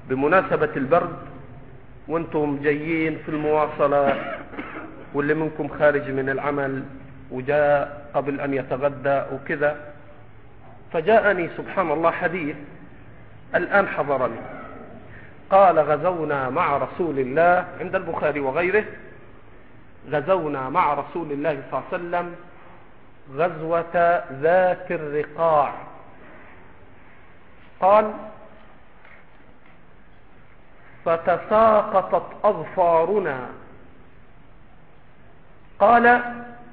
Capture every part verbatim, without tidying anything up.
بمناسبة البرد وانتم جايين في المواصلة، واللي منكم خارج من العمل وجاء قبل أن يتغدى وكذا، فجاءني سبحان الله حديث الآن حضرني. قال: غزونا مع رسول الله، عند البخاري وغيره، غزونا مع رسول الله صلى الله عليه وسلم غزوة ذات الرقاع. قال: فتساقطت أظفارنا. قال: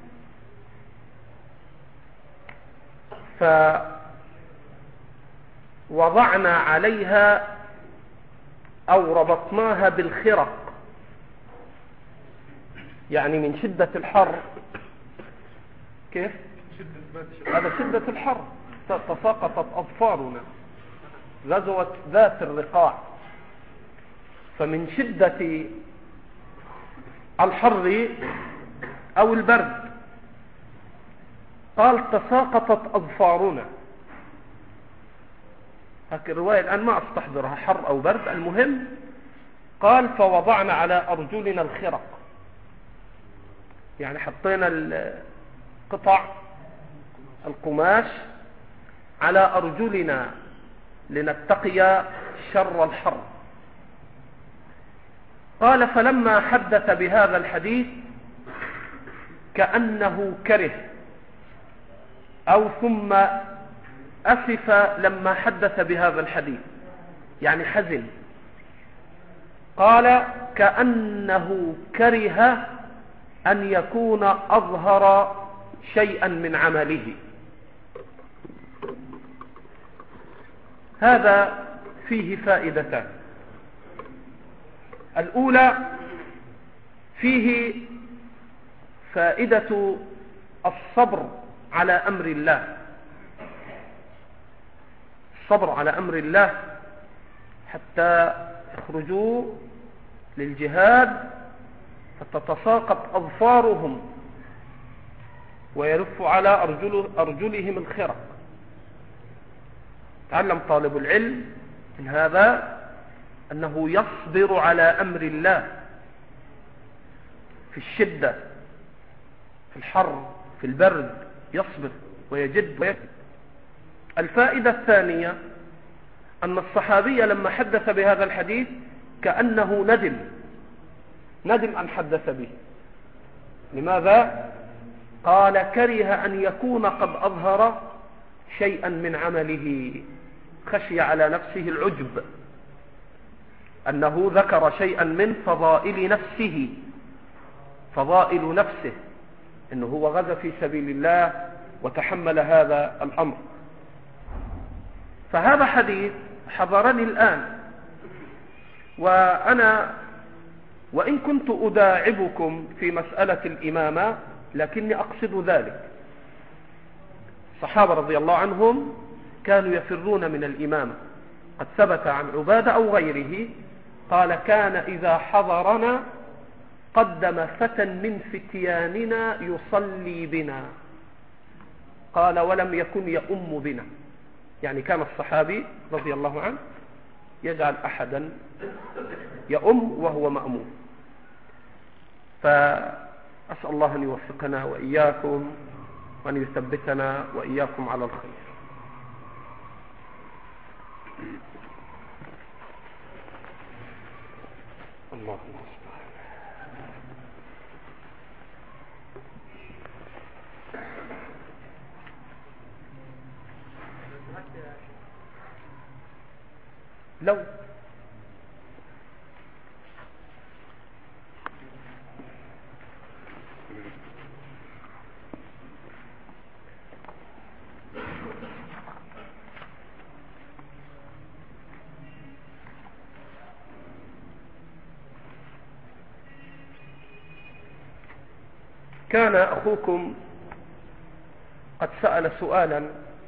فوضعنا عليها أو ربطناها بالخرق، يعني من شدة الحر. كيف؟ هذا شدة الحر. تساقطت أظفارنا، غزوة ذات الرقاع، فمن شدة الحر أو البرد. قال: تساقطت أظفارنا. هكذا الرواية الآن ما أستحضرها، حر أو برد، المهم. قال: فوضعنا على أرجلنا الخرق، يعني حطينا القطع القماش على أرجلنا لنتقي شر الحر. قال: فلما حدث بهذا الحديث كأنه كره، أو ثم أسف لما حدث بهذا الحديث، يعني حزن. قال: كأنه كره أن يكون أظهر شيئا من عمله. هذا فيه فائدتان. الأولى فيه فائدة الصبر على أمر الله، الصبر على أمر الله حتى يخرجوا للجهاد فتتساقط أظفارهم ويلف على أرجل أرجلهم الخرق. تعلم طالب العلم من هذا أنه يصبر على أمر الله في الشدة، في الحر، في البرد، يصبر ويجد ويكد. الفائدة الثانية أن الصحابي لما حدث بهذا الحديث كأنه ندم ندم أن حدث به. لماذا؟ قال: كره أن يكون قد أظهر شيئا من عمله، خشي على نفسه العجب، أنه ذكر شيئا من فضائل نفسه، فضائل نفسه، أنه هو غزا في سبيل الله وتحمل هذا الأمر. فهذا حديث حضرني الآن، وأنا وإن كنت أداعبكم في مسألة الإمامة لكني أقصد ذلك. الصحابة رضي الله عنهم كانوا يفرون من الإمامة. قد ثبت عن عبادة أو غيره قال: كان إذا حضرنا قدم فتى من فتياننا يصلي بنا. قال: ولم يكن يؤم بنا، يعني كان الصحابي رضي الله عنه يجعل أحدا يؤم وهو مأموم. فأسأل الله أن يوفقنا وإياكم وأن يثبتنا وإياكم على الخير. الله المستعان. لو كان أخوكم قد سأل سؤالا،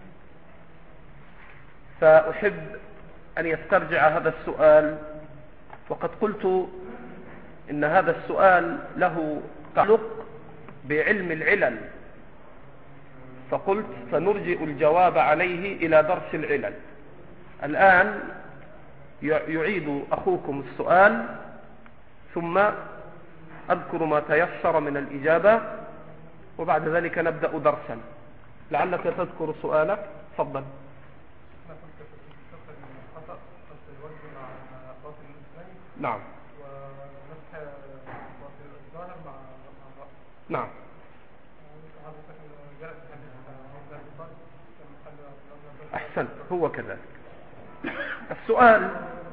فأحب أن يسترجع هذا السؤال. وقد قلت إن هذا السؤال له تعلق بعلم العلل، فقلت سنرجئ الجواب عليه إلى درس العلل. الآن يعيد أخوكم السؤال ثم أذكر ما تيسر من الإجابة، وبعد ذلك نبدأ درسا. لعلك تذكر سؤالك. تفضل. نعم. نعم. أحسن، هو كذلك. السؤال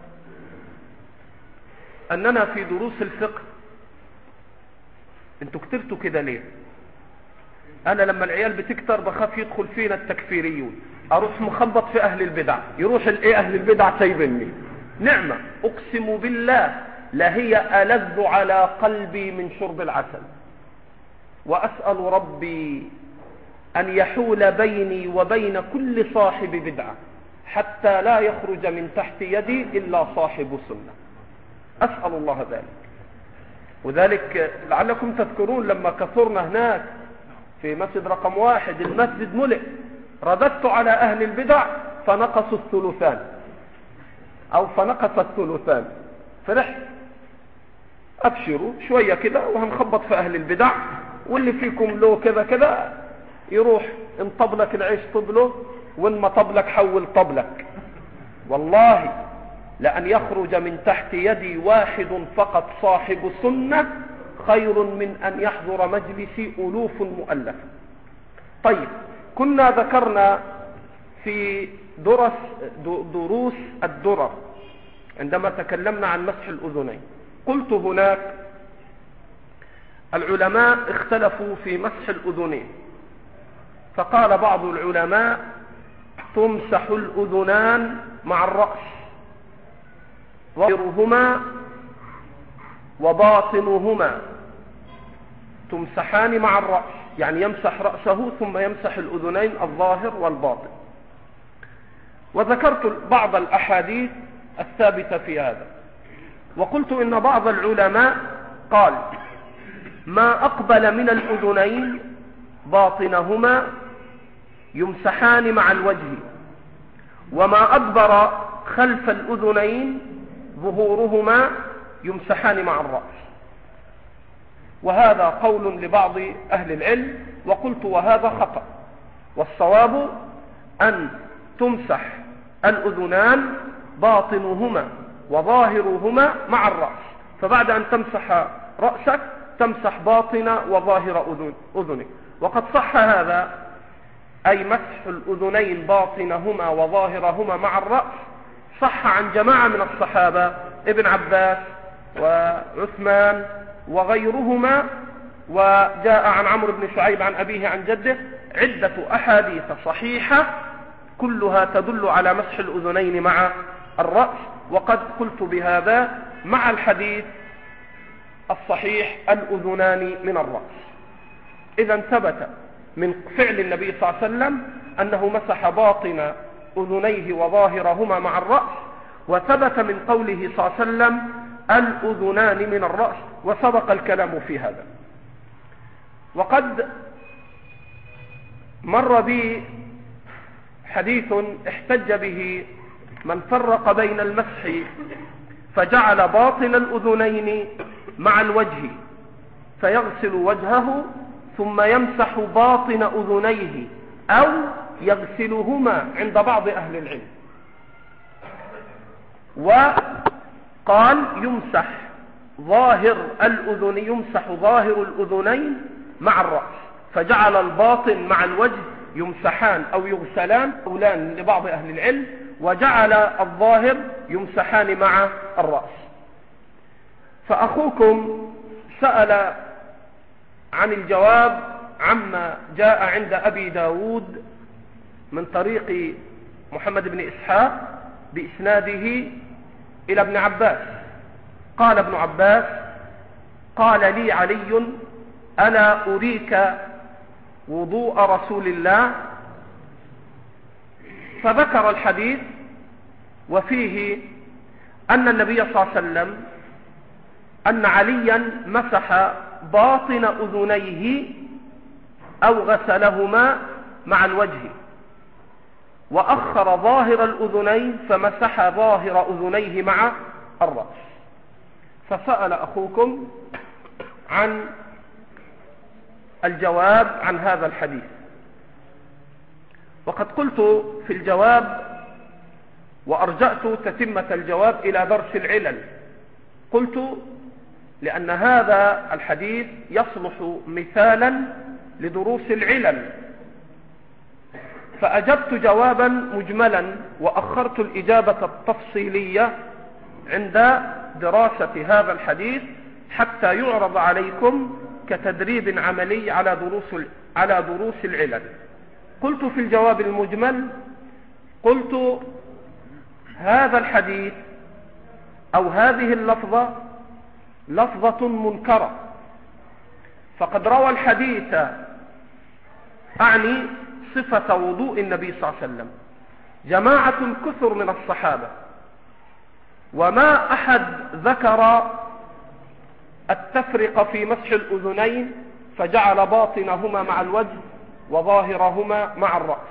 أننا في دروس الفقه، انتوا كترتوا كده ليه؟ أنا لما العيال بتكتر بخاف يدخل فينا التكفيريون، أروح مخبط في أهل البدع، يروح الإيه أهل البدع سايبني. نعمة أقسم بالله لا هي ألذ على قلبي من شرب العسل، وأسأل ربي أن يحول بيني وبين كل صاحب بدعة حتى لا يخرج من تحت يدي إلا صاحب سنة. أسأل الله ذلك. وذلك لعلكم تذكرون لما كثرنا هناك في مسجد رقم واحد، المسجد ملئ، رددت على أهل البدع فنقصوا الثلثان أو فنقص الثلثان، فرحت. أبشروا شوية كده وهنخبط في أهل البدع، واللي فيكم له كذا كذا يروح ان طبلك العيش طبله، وان ما طبلك حول طبلك. والله لأن يخرج من تحت يدي واحد فقط صاحب سنة خير من أن يحضر مجلسي ألوف مؤلفة. طيب، كنا ذكرنا في درس دروس الدرر عندما تكلمنا عن مسح الأذنين، قلت هناك العلماء اختلفوا في مسح الأذنين، فقال بعض العلماء تمسح الأذنان مع الرأس، ظاهرهما وباطنهما تمسحان مع الرأس، يعني يمسح رأسه ثم يمسح الأذنين الظاهر والباطن. وذكرت بعض الأحاديث الثابتة في هذا، وقلت إن بعض العلماء قال ما أقبل من الأذنين باطنهما يمسحان مع الوجه، وما أدبر خلف الأذنين ظهورهما يمسحان مع الرأس. وهذا قول لبعض أهل العلم، وقلت وهذا خطأ، والصواب أن تمسح الأذنان باطنهما وظاهرهما مع الرأس، فبعد أن تمسح رأسك تمسح باطن وظاهر أذنك. وقد صح هذا، أي مسح الأذنين باطنهما وظاهرهما مع الرأس، صح عن جماعة من الصحابة، ابن عباس وعثمان وغيرهما، وجاء عن عمرو بن شعيب عن أبيه عن جده عدة أحاديث صحيحة كلها تدل على مسح الأذنين مع الرأس. وقد قلت بهذا مع الحديث الصحيح الأذنان من الرأس. إذا ثبت من فعل النبي صلى الله عليه وسلم أنه مسح باطن أذنيه وظاهرهما مع الرأس، وثبت من قوله صلى الله عليه وسلم الأذنان من الرأس، وسبق الكلام في هذا. وقد مر بي حديث احتج به من فرق بين المسح فجعل باطن الأذنين مع الوجه فيغسل وجهه ثم يمسح باطن أذنيه أو يغسلهما عند بعض أهل العلم، وقال يمسح ظاهر الأذن يمسح ظاهر الأذنين مع الرأس، فجعل الباطن مع الوجه يمسحان أو يغسلان قولان لبعض أهل العلم، وجعل الظاهر يمسحان مع الرأس. فأخوكم سأل عن الجواب عما جاء عند أبي داود من طريق محمد بن إسحاق بإسناده إلى ابن عباس. قال ابن عباس قال لي علي ألا أريك وضوء رسول الله، فذكر الحديث وفيه أن النبي صلى الله عليه وسلم أن عليا مسح باطن أذنيه أو غسلهما مع الوجه، وأخر ظاهر الأذنين فمسح ظاهر أذنيه مع الرأس. فسأل أخوكم عن الجواب عن هذا الحديث، وقد قلت في الجواب وأرجأت تتمة الجواب إلى درس العلل. قلت لأن هذا الحديث يصلح مثالا لدروس العلل، فأجبت جوابا مجملا وأخرت الإجابة التفصيلية عند دراسة هذا الحديث حتى يعرض عليكم كتدريب عملي على دروس على دروس العلل. قلت في الجواب المجمل، قلت هذا الحديث أو هذه اللفظة لفظة منكرة، فقد روى الحديث أعني صفة وضوء النبي صلى الله عليه وسلم جماعة كثر من الصحابة، وما أحد ذكر التفرق في مسح الأذنين فجعل باطنهما مع الوجه وظاهرهما مع الرأس.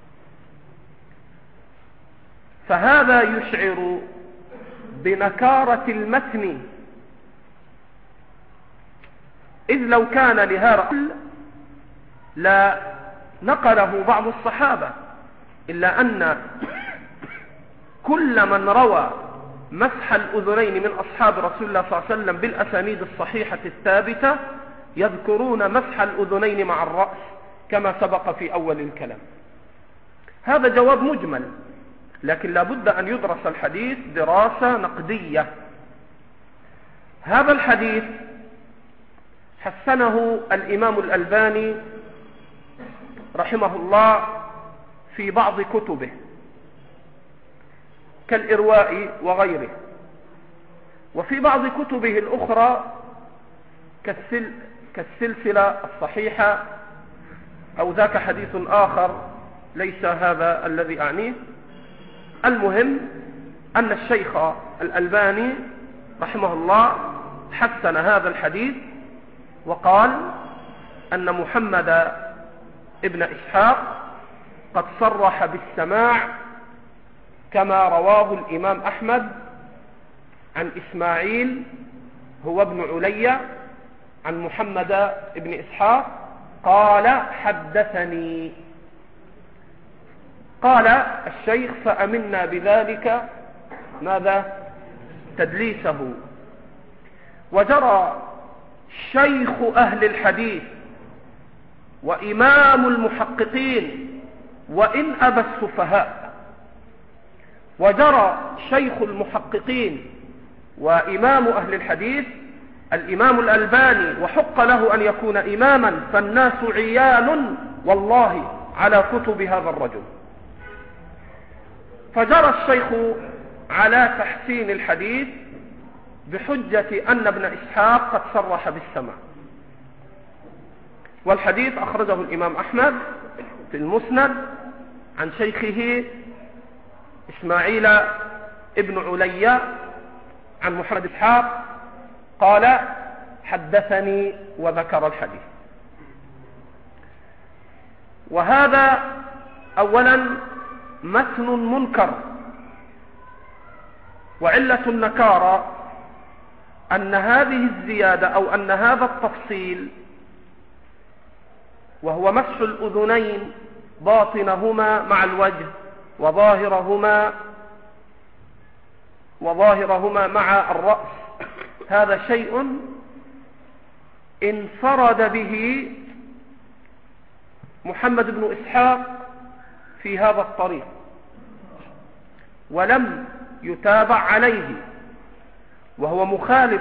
فهذا يشعر بنكارة المتن، إذ لو كان لهذا لا نقله بعض الصحابة، إلا أن كل من روى مسح الأذنين من أصحاب رسول الله صلى الله عليه وسلم بالأسانيد الصحيحة الثابتة يذكرون مسح الأذنين مع الرأس كما سبق في أول الكلام. هذا جواب مجمل، لكن لا بد أن يدرس الحديث دراسة نقدية. هذا الحديث حسنه الإمام الألباني رحمه الله في بعض كتبه كالإرواء وغيره، وفي بعض كتبه الأخرى كالسل كالسلسلة الصحيحة أو ذاك حديث آخر ليس هذا الذي أعنيه. المهم أن الشيخ الألباني رحمه الله حسن هذا الحديث وقال أن محمد ابن إسحاق قد صرح بالسماع كما رواه الإمام أحمد عن إسماعيل هو ابن علي عن محمد ابن إسحاق قال حدثني. قال الشيخ فأمنا بذلك ماذا؟ تدليسه. وجرى شيخ أهل الحديث وإمام المحققين وإن أبى السفهاء، وجرى شيخ المحققين وإمام أهل الحديث الإمام الألباني، وحق له أن يكون إماما، فالناس عيال والله على كتب هذا الرجل. فجرى الشيخ على تحسين الحديث بحجة أن ابن إسحاق قد صرح بالسماع. والحديث أخرجه الإمام أحمد في المسند عن شيخه إسماعيل ابن علي عن محمد إسحاق قال حدثني وذكر الحديث. وهذا أولا متن منكر، وعلة النكارة أن هذه الزيادة أو أن هذا التفصيل وهو مسح الأذنين باطنهما مع الوجه وظاهرهما وظاهرهما مع الرأس، هذا شيء انفرد به محمد بن إسحاق في هذا الطريق ولم يتابع عليه، وهو مخالف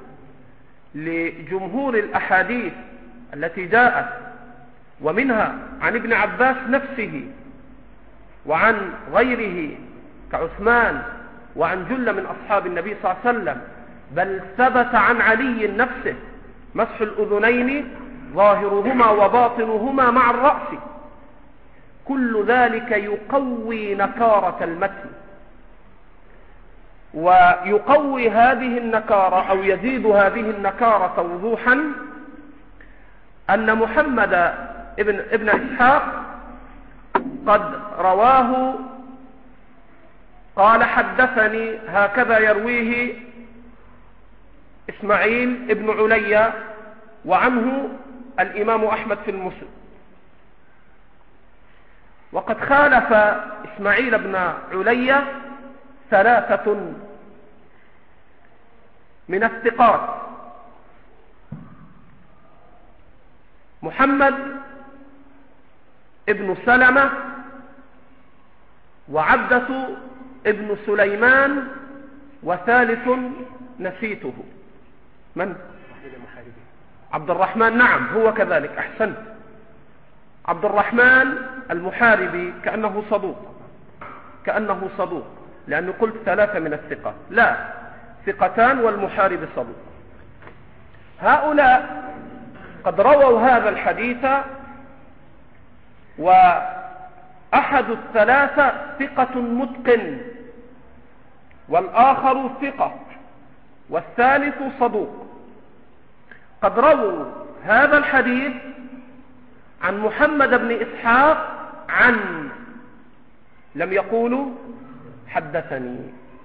لجمهور الأحاديث التي جاءت، ومنها عن ابن عباس نفسه وعن غيره كعثمان وعن جل من أصحاب النبي صلى الله عليه وسلم، بل ثبت عن علي نفسه مسح الأذنين ظاهرهما وباطنهما مع الرأس. كل ذلك يقوي نكارة المتن، ويقوي هذه النكارة أو يزيد هذه النكارة وضوحا أن محمد ابن, ابن إسحاق قد رواه قال حدثني هكذا يرويه إسماعيل ابن علي، وعنه الإمام أحمد في المسند. وقد خالف إسماعيل بن علي ثلاثة من الثقات: محمد ابن سلمة، وعبدة ابن سليمان، وثالث نسيته. من؟ عبد الرحمن. نعم هو كذلك، أحسنت. عبد الرحمن المحاربي كأنه صدوق، كأنه صدوق، لأنه قلت ثلاثة من الثقات. لا، ثقتان والمحارب صدوق. هؤلاء قد رووا هذا الحديث، وأحد الثلاثة ثقة متقن، والآخر ثقة، والثالث صدوق. قد رووا هذا الحديث عن محمد بن إسحاق عن، لم يقولوا حدثني.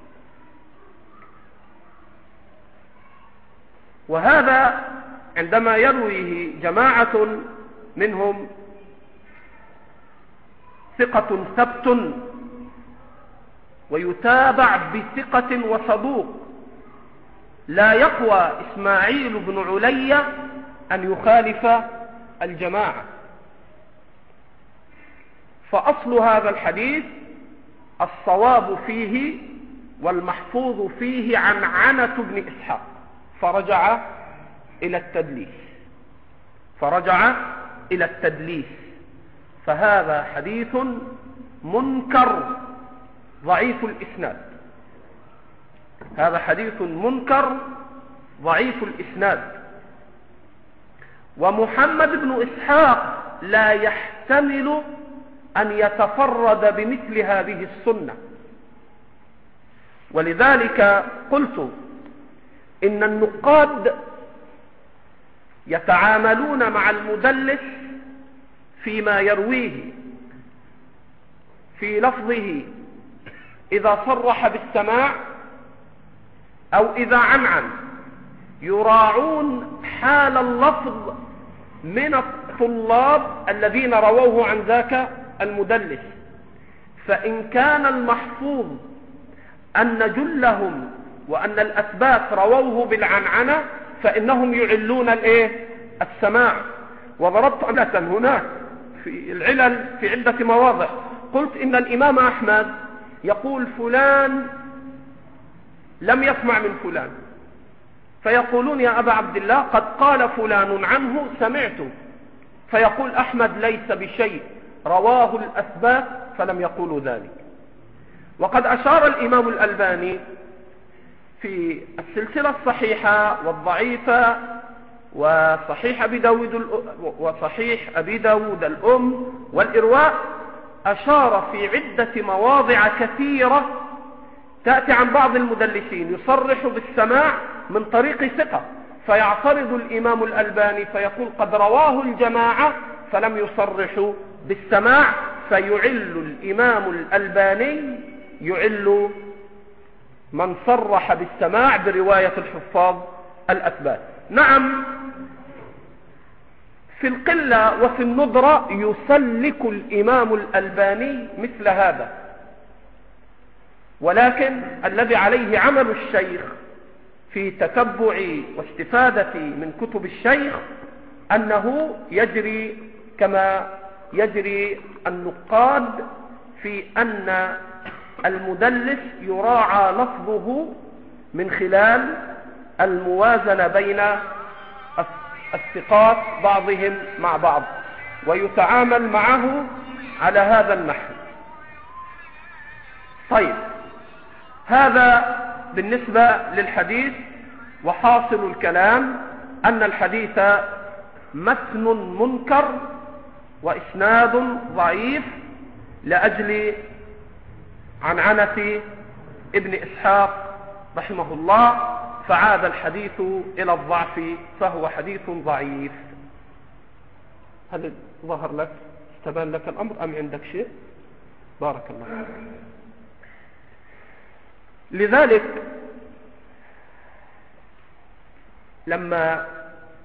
وهذا عندما يرويه جماعة منهم ثقة ثبت ويتابع بثقة وصدوق، لا يقوى إسماعيل بن علي أن يخالف الجماعة. فأصل هذا الحديث الصواب فيه والمحفوظ فيه عن عنة بن إسحاق، فرجع إلى التدليس فرجع إلى التدليس فهذا حديث منكر ضعيف الإسناد. هذا حديث منكر ضعيف الإسناد. ومحمد بن إسحاق لا يحتمل أن يتفرد بمثل هذه السنة، ولذلك قلت إن النقاد يتعاملون مع المدلس فيما يرويه في لفظه إذا صرح بالسماع أو إذا عنعن، يراعون حال اللفظ من الطلاب الذين رووه عن ذاك المدلس. فإن كان المحفوظ أن جلهم وأن الأثبات رووه بالعنعنة فإنهم يعلون الإيه؟ السماع. وضربت أمثلة هناك في العلل في عدة مواضع، قلت إن الإمام أحمد يقول فلان لم يسمع من فلان، فيقولون يا أبا عبد الله قد قال فلان عنه سمعته، فيقول أحمد ليس بشيء، رواه الأثبات فلم يقولوا ذلك. وقد أشار الإمام الألباني في السلسلة الصحيحة والضعيفة وصحيح أبي داود وصحيح أبي داود الأم والإرواء، أشار في عدة مواضع كثيرة تأتي عن بعض المدلسين يصرح بالسماع من طريق ثقة، فيعترض الإمام الألباني فيقول قد رواه الجماعة فلم يصرحوا بالسماع، فيعل الإمام الألباني يعل من صرح بالسماع برواية الحفاظ الأثبات. نعم في القلة وفي الندرة يسلك الإمام الألباني مثل هذا، ولكن الذي عليه عمل الشيخ في تتبع واستفادة من كتب الشيخ أنه يجري كما يجري النقاد في أن المدلس يراعى لفظه من خلال الموازنة بين الثقات بعضهم مع بعض، ويتعامل معه على هذا النحو. طيب، هذا بالنسبة للحديث. وحاصل الكلام أن الحديث متن منكر وإسناد ضعيف لأجل عنعنة ابن إسحاق رحمه الله، فعاد الحديث إلى الضعف، فهو حديث ضعيف. هل ظهر لك؟ استبان لك الأمر أم عندك شيء؟ بارك الله فيك. لذلك لما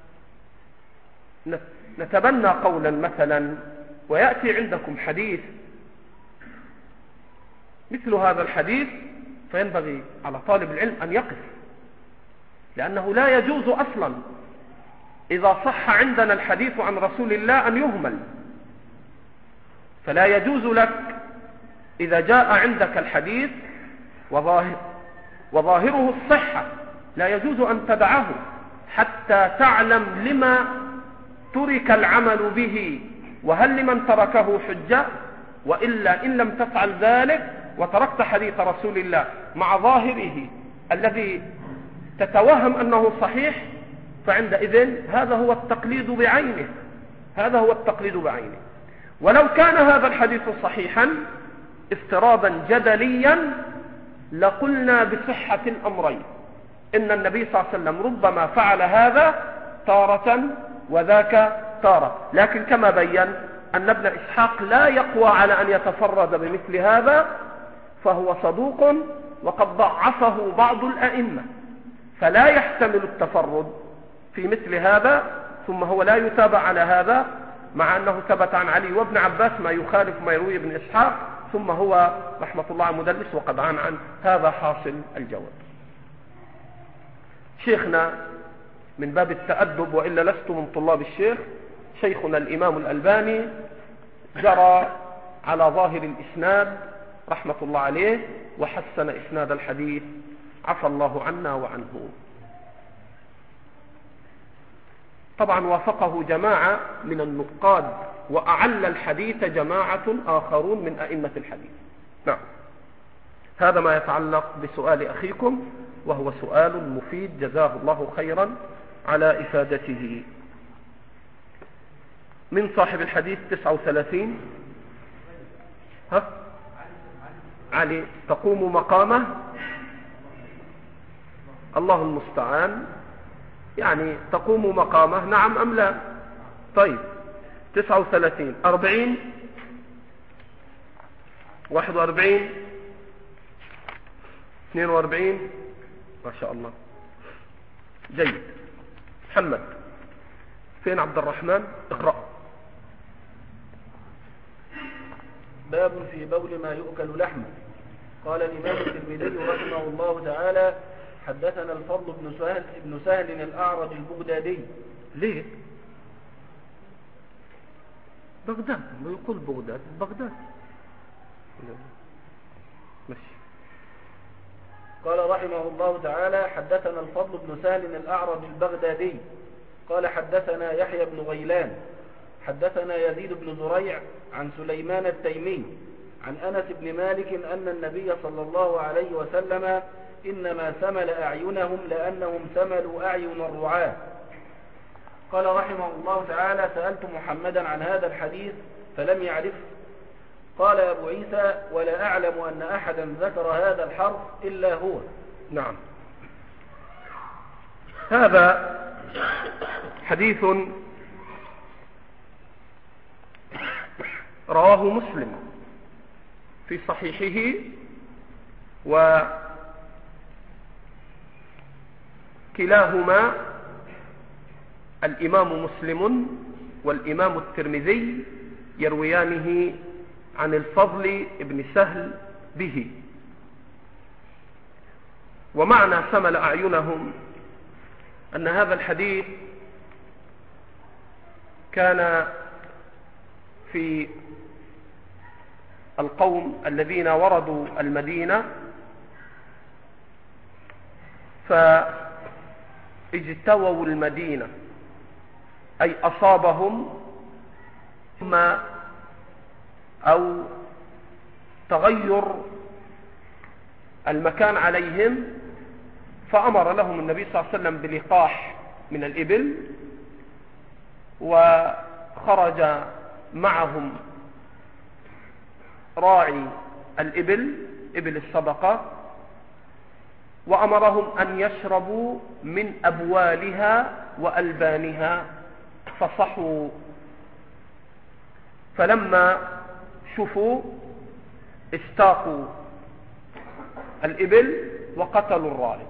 نتبنى قولا مثلا ويأتي عندكم حديث مثل هذا الحديث، فينبغي على طالب العلم أن يقف، لأنه لا يجوز أصلا إذا صح عندنا الحديث عن رسول الله أن يهمل. فلا يجوز لك إذا جاء عندك الحديث وظاهر وظاهره الصحة، لا يجوز أن تدعه حتى تعلم لما ترك العمل به، وهل لمن تركه حجة، وإلا إن لم تفعل ذلك وتركت حديث رسول الله مع ظاهره الذي تتوهم أنه صحيح، فعندئذ هذا هو التقليد بعينه، هذا هو التقليد بعينه. ولو كان هذا الحديث صحيحا افتراضا جدليا لقلنا بصحة الأمرين، إن النبي صلى الله عليه وسلم ربما فعل هذا تارة وذاك تارة، لكن كما بين أن ابن إسحاق لا يقوى على أن يتفرد بمثل هذا، فهو صدوق وقد ضعفه بعض الأئمة، فلا يحتمل التفرد في مثل هذا، ثم هو لا يتابع على هذا، مع أنه ثبت عن علي وابن عباس ما يخالف ما يروي ابن إسحاق، ثم هو رحمة الله على مدلس وقد عان عن هذا حاصل الجواب. شيخنا من باب التأدب وإلا لست من طلاب الشيخ، شيخنا الإمام الألباني جرى على ظاهر الإسناد رحمة الله عليه وحسن إسناد الحديث، عفى الله عنا وعنه. طبعا وافقه جماعة من النقاد، وأعل الحديث جماعة آخرون من أئمة الحديث. نعم، هذا ما يتعلق بسؤال أخيكم، وهو سؤال مفيد جزاه الله خيرا على إفادته. من صاحب الحديث تسعة وثلاثين؟ ها؟ علي تقوم مقامه؟ الله المستعان، يعني تقوم مقامه نعم أم لا؟ طيب تسعة وثلاثين، أربعين، واحد وأربعين، اثنين وأربعين، ما شاء الله، جيد. محمد فين؟ عبد الرحمن اقرأ. باب في بول ما يؤكل لحمه. قال الإمام الترمذي رحمه الله تعالى: حدثنا الفضل بن سهل ابن سهل الأعرج البغدادي. ليه بغداد؟ ما يقول بغداد، بغداد ماشي. قال رحمه الله تعالى: حدثنا الفضل بن سهل الأعرج البغدادي قال حدثنا يحيى بن غيلان حدثنا يزيد بن زريع عن سليمان التيمي عن أنس بن مالك أن النبي صلى الله عليه وسلم إنما سمل أعينهم لأنهم سملوا أعين الرعاة. قال رحمه الله تعالى: سألت محمدا عن هذا الحديث فلم يعرف. قال أبو عيسى: ولا أعلم أن أحدا ذكر هذا الحرف إلا هو. نعم، هذا حديث رواه مسلم في صحيحه، وكلاهما الإمام مسلم والإمام الترمذي يرويانه عن الفضل بن سهل به. ومعنى سمل أعينهم أن هذا الحديث كان في القوم الذين وردوا المدينة فاجتووا المدينة، أي أصابهم ما أو تغير المكان عليهم، فأمر لهم النبي صلى الله عليه وسلم بلقاح من الإبل، وخرج معهم راعي الإبل إبل الصدقة، وأمرهم أن يشربوا من أبوالها وألبانها، فصحوا فلما شفوا استاقوا الإبل وقتلوا الراعي،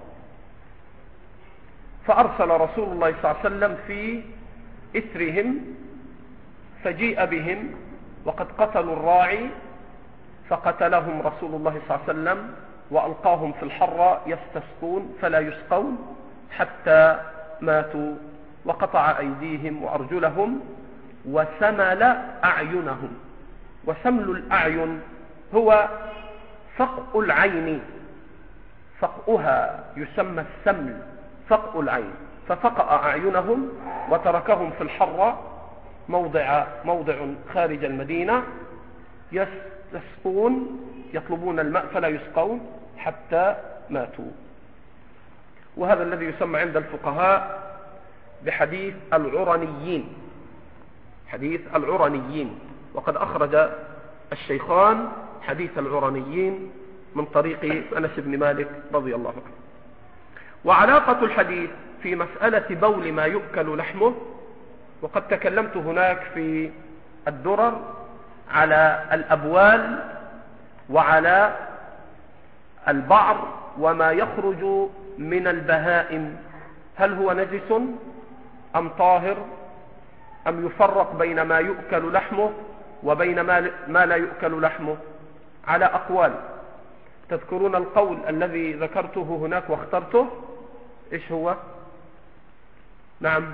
فأرسل رسول الله صلى الله عليه وسلم في إثرهم، فجيء بهم وقد قتلوا الراعي، فقتلهم رسول الله صلى الله عليه وسلم وألقاهم في الحرة يستسقون فلا يسقون حتى ماتوا، وقطع أيديهم وأرجلهم وسمل أعينهم. وسمل الأعين هو فقء العين، فقؤها يسمى السمل، فقء العين. ففقأ أعينهم وتركهم في الحرة موضع, موضع خارج المدينة يستسقون، يطلبون الماء فلا يسقون حتى ماتوا. وهذا الذي يسمى عند الفقهاء بحديث العرنيين، حديث العرنيين. وقد أخرج الشيخان حديث العرنيين من طريق أنس بن مالك رضي الله عنه. وعلاقة الحديث في مسألة بول ما يؤكل لحمه، وقد تكلمت هناك في الدرر على الأبوال وعلى البعر وما يخرج من البهائم، هل هو نجس أم طاهر، أم يفرق بين ما يؤكل لحمه وبين ما لا يؤكل لحمه، على أقوال. تذكرون القول الذي ذكرته هناك واخترته، إيش هو؟ نعم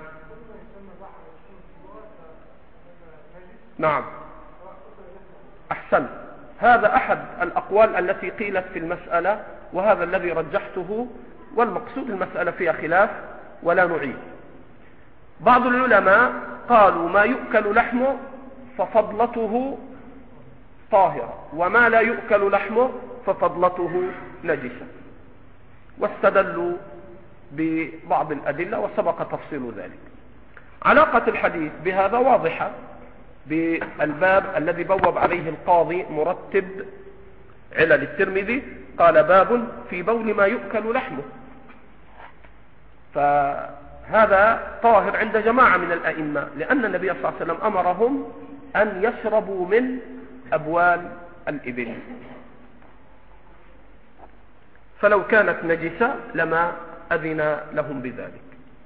نعم أحسن، هذا أحد الأقوال التي قيلت في المسألة، وهذا الذي رجحته، والمقصود المسألة فيها خلاف ولا نعيد. بعض العلماء قالوا ما يؤكل لحمه ففضلته طاهرة، وما لا يؤكل لحمه ففضلته نجسة، واستدلوا ببعض الأدلة وسبق تفصيل ذلك. علاقة الحديث بهذا واضحة بالباب الذي بوب عليه القاضي مرتب علل الترمذي، قال باب في بول ما يؤكل لحمه، فهذا طاهر عند جماعة من الأئمة، لأن النبي صلى الله عليه وسلم أمرهم أن يشربوا من أبوال الإبل، فلو كانت نجسة لما أذن لهم بذلك.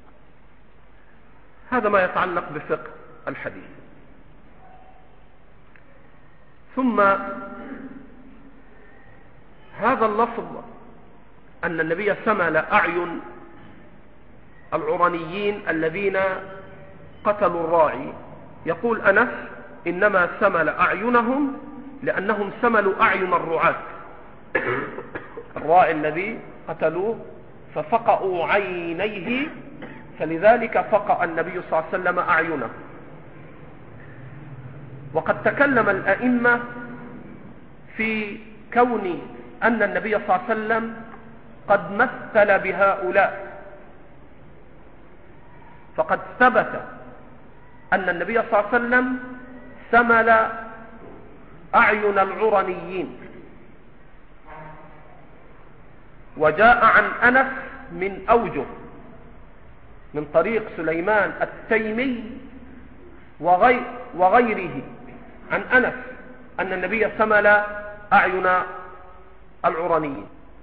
هذا ما يتعلق بفقه الحديث. ثم هذا اللفظ أن النبي سمل أعين العرنيين الذين قتلوا الراعي، يقول أنس إنما سمل أعينهم لأنهم سملوا أعين الرعاة، الراعي الذي قتلوه ففقأوا عينيه، فلذلك فقأ النبي صلى الله عليه وسلم أعينه. وقد تكلم الأئمة في كون أن النبي صلى الله عليه وسلم قد مثل بهؤلاء، فقد ثبت أن النبي صلى الله عليه وسلم سمل أعين العرنيين، وجاء عن أنس من أوجه، من طريق سليمان التيمي وغير وغيره عن أنس أن النبي سمل أعين العرنيين.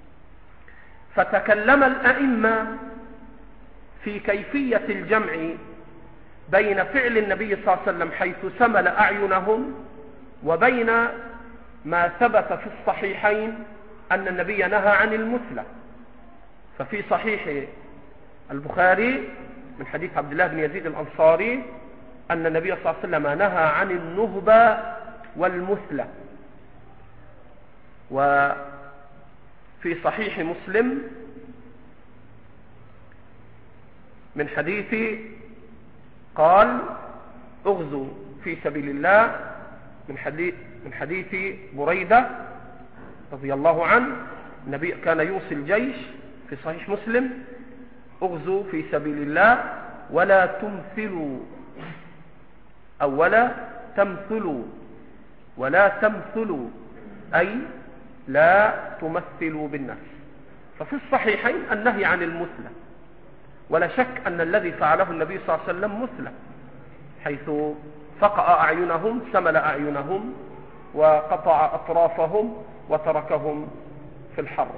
فتكلم الأئمة في كيفية الجمع بين فعل النبي صلى الله عليه وسلم حيث سمل أعينهم وبين ما ثبت في الصحيحين أن النبي نهى عن المثلة. ففي صحيح البخاري من حديث عبد الله بن يزيد الأنصاري أن النبي صلى الله عليه وسلم نهى عن النهبة والمثلة. وفي صحيح مسلم من حديث قال اغزوا في سبيل الله، من حديث, من حديث بريدة رضي الله عنه، النبي كان يوصي الجيش في صحيح مسلم اغزوا في سبيل الله ولا تمثلوا، أو ولا تمثلوا، ولا تمثلوا أي لا تمثلوا بالنفس. ففي الصحيحين النهي عن المثلة، ولا شك أن الذي فعله النبي صلى الله عليه وسلم مثلة، حيث فقأ أعينهم، سمل أعينهم وقطع أطرافهم وتركهم في الحر.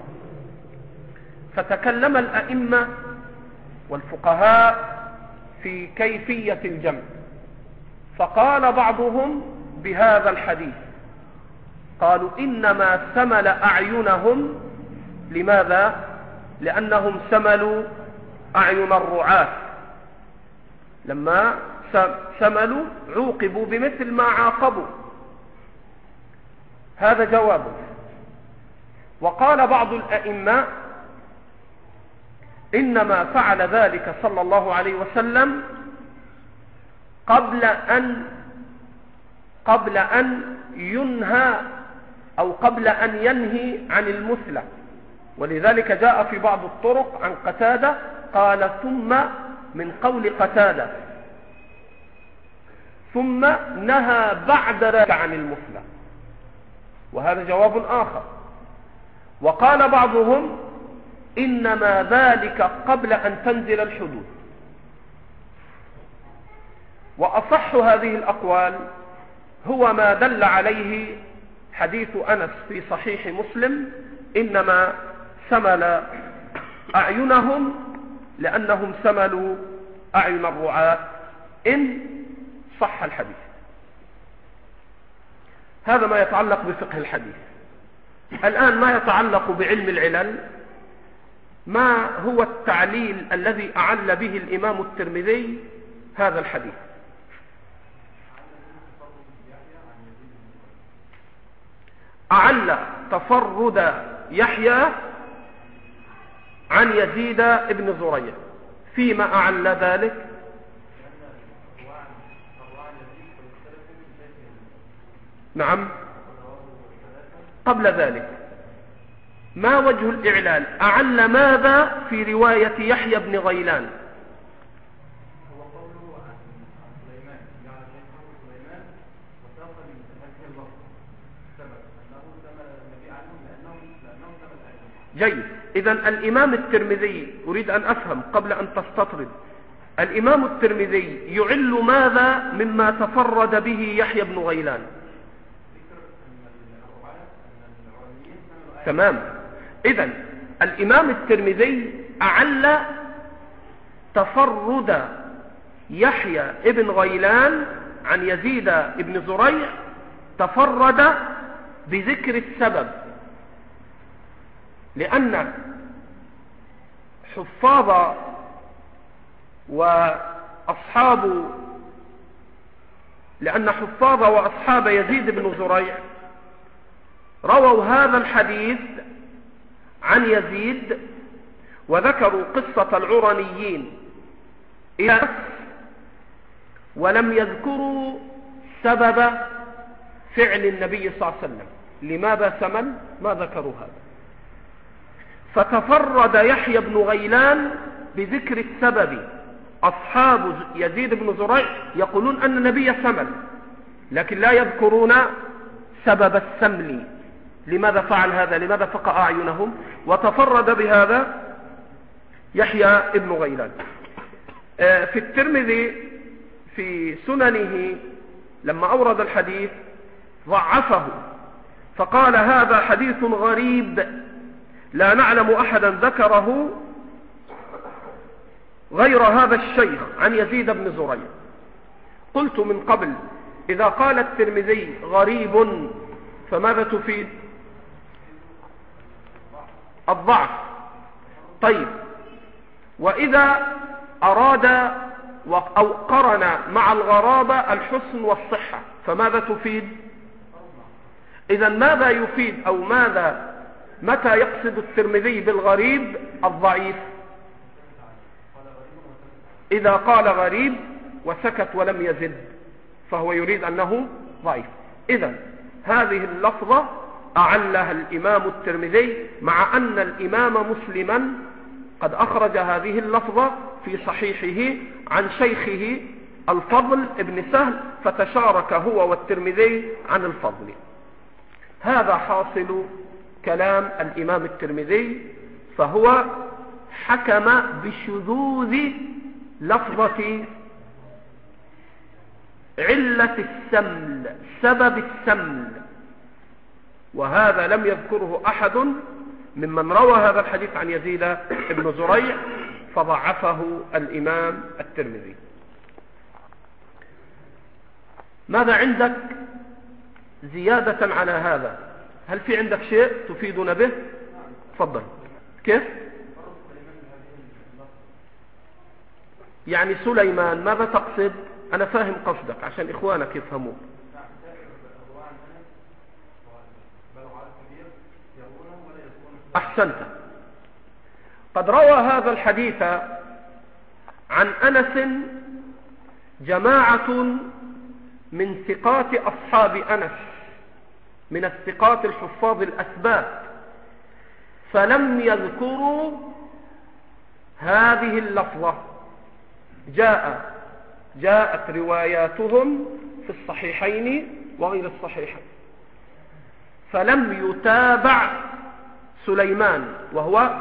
فتكلم الأئمة والفقهاء في كيفية الجمع، فقال بعضهم بهذا الحديث، قالوا إنما سمل أعينهم. لماذا؟ لأنهم سملوا أعين الرعاة، لما سملوا عوقبوا بمثل ما عاقبوا. هذا جوابه. وقال بعض الأئمة إنما فعل ذلك صلى الله عليه وسلم قبل أن قبل أن ينهى أو قبل أن ينهي عن المثلة، ولذلك جاء في بعض الطرق عن قتادة قال ثم من قول قتادة ثم نهى بعد ذلك عن المثلة، وهذا جواب آخر. وقال بعضهم إنما ذلك قبل أن تنزل الحدود. وأصح هذه الأقوال هو ما دل عليه حديث أنس في صحيح مسلم، إنما سمل أعينهم لأنهم سملوا أعين الرعاة، إن صح الحديث. هذا ما يتعلق بفقه الحديث. الآن ما يتعلق بعلم العلل، ما هو التعليل الذي أعل به الإمام الترمذي هذا الحديث؟ أعل تفرد يحيى عن يزيد بن زريع. فيما أعل ذلك؟ نعم، قبل ذلك ما وجه الإعلال؟ أعل ماذا في رواية يحيى بن غيلان؟ جيد. إذن الإمام الترمذي، أريد أن أفهم قبل أن تستطرد، الإمام الترمذي يعل ماذا مما تفرد به يحيى بن غيلان؟ تمام. إذن الإمام الترمذي أعل تفرد يحيى بن غيلان عن يزيد بن زريع، تفرد بذكر السبب، لأن حفاظ وأصحاب لأن حفاظ وأصحاب يزيد بن زريع رووا هذا الحديث عن يزيد، وذكروا قصة العرنيين ولم يذكروا سبب فعل النبي صلى الله عليه وسلم. لماذا سمن؟ ما ذكروا هذا. فتفرد يحيى بن غيلان بذكر السبب. أصحاب يزيد بن زريع يقولون أن النبي سمل، لكن لا يذكرون سبب السمل، لماذا فعل هذا، لماذا فقأ أعينهم. وتفرد بهذا يحيى بن غيلان. في الترمذي في سننه لما أورد الحديث ضعفه، فقال هذا حديث غريب لا نعلم أحدا ذكره غير هذا الشيخ عن يزيد بن زريع. قلت من قبل إذا قال الترمذي غريب فماذا تفيد؟ الضعف. طيب، وإذا أراد أو قرن مع الغرابة الحسن والصحة فماذا تفيد؟ إذا ماذا يفيد أو ماذا متى يقصد الترمذي بالغريب؟ الضعيف. إذا قال غريب وسكت ولم يزد فهو يريد أنه ضعيف. إذا هذه اللفظة أعلها الإمام الترمذي، مع أن الإمام مسلما قد أخرج هذه اللفظة في صحيحه عن شيخه الفضل ابن سهل، فتشارك هو والترمذي عن الفضل. هذا حاصل كلام الإمام الترمذي، فهو حكم بشذوذ لفظة علة السمل، سبب السمل، وهذا لم يذكره أحد ممن روى هذا الحديث عن يزيد بن زريع، فضعفه الإمام الترمذي. ماذا عندك زيادة على هذا؟ هل في عندك شيء تفيدنا به؟ تفضل. كيف؟ يعني سليمان، ماذا تقصد؟ أنا فاهم قصدك عشان إخوانك يفهمون. أحسنت. قد روى هذا الحديث عن أنس جماعة من ثقات أصحاب أنس، من الثقات الحفاظ الأثبات، فلم يذكروا هذه اللفظة. جاء جاءت رواياتهم في الصحيحين وغير الصحيحين، فلم يتابع سليمان، وهو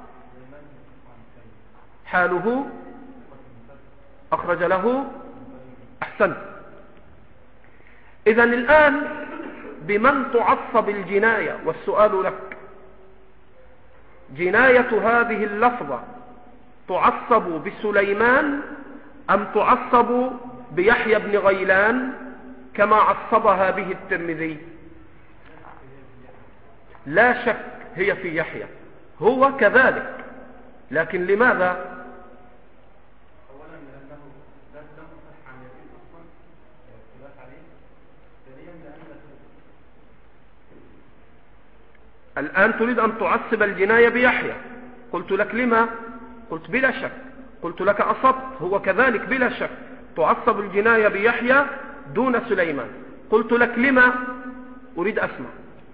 حاله أخرج له. أحسنت. إذن الآن بمن تعصب الجناية؟ والسؤال لك، جناية هذه اللفظة تعصب بسليمان أم تعصب بيحيى بن غيلان كما عصبها به الترمذي؟ لا شك هي في يحيى، هو كذلك، لكن لماذا؟ أولا لأنه لا تصح عن يزيد أصلا اختلاف عليه، ثانيا لأن الآن تريد أن تعصب الجناية بيحيى. قلت لك لما؟ قلت بلا شك، قلت لك أصبت، هو كذلك بلا شك تعصب الجناية بيحيى دون سليمان. قلت لك لما؟ أريد أسمع.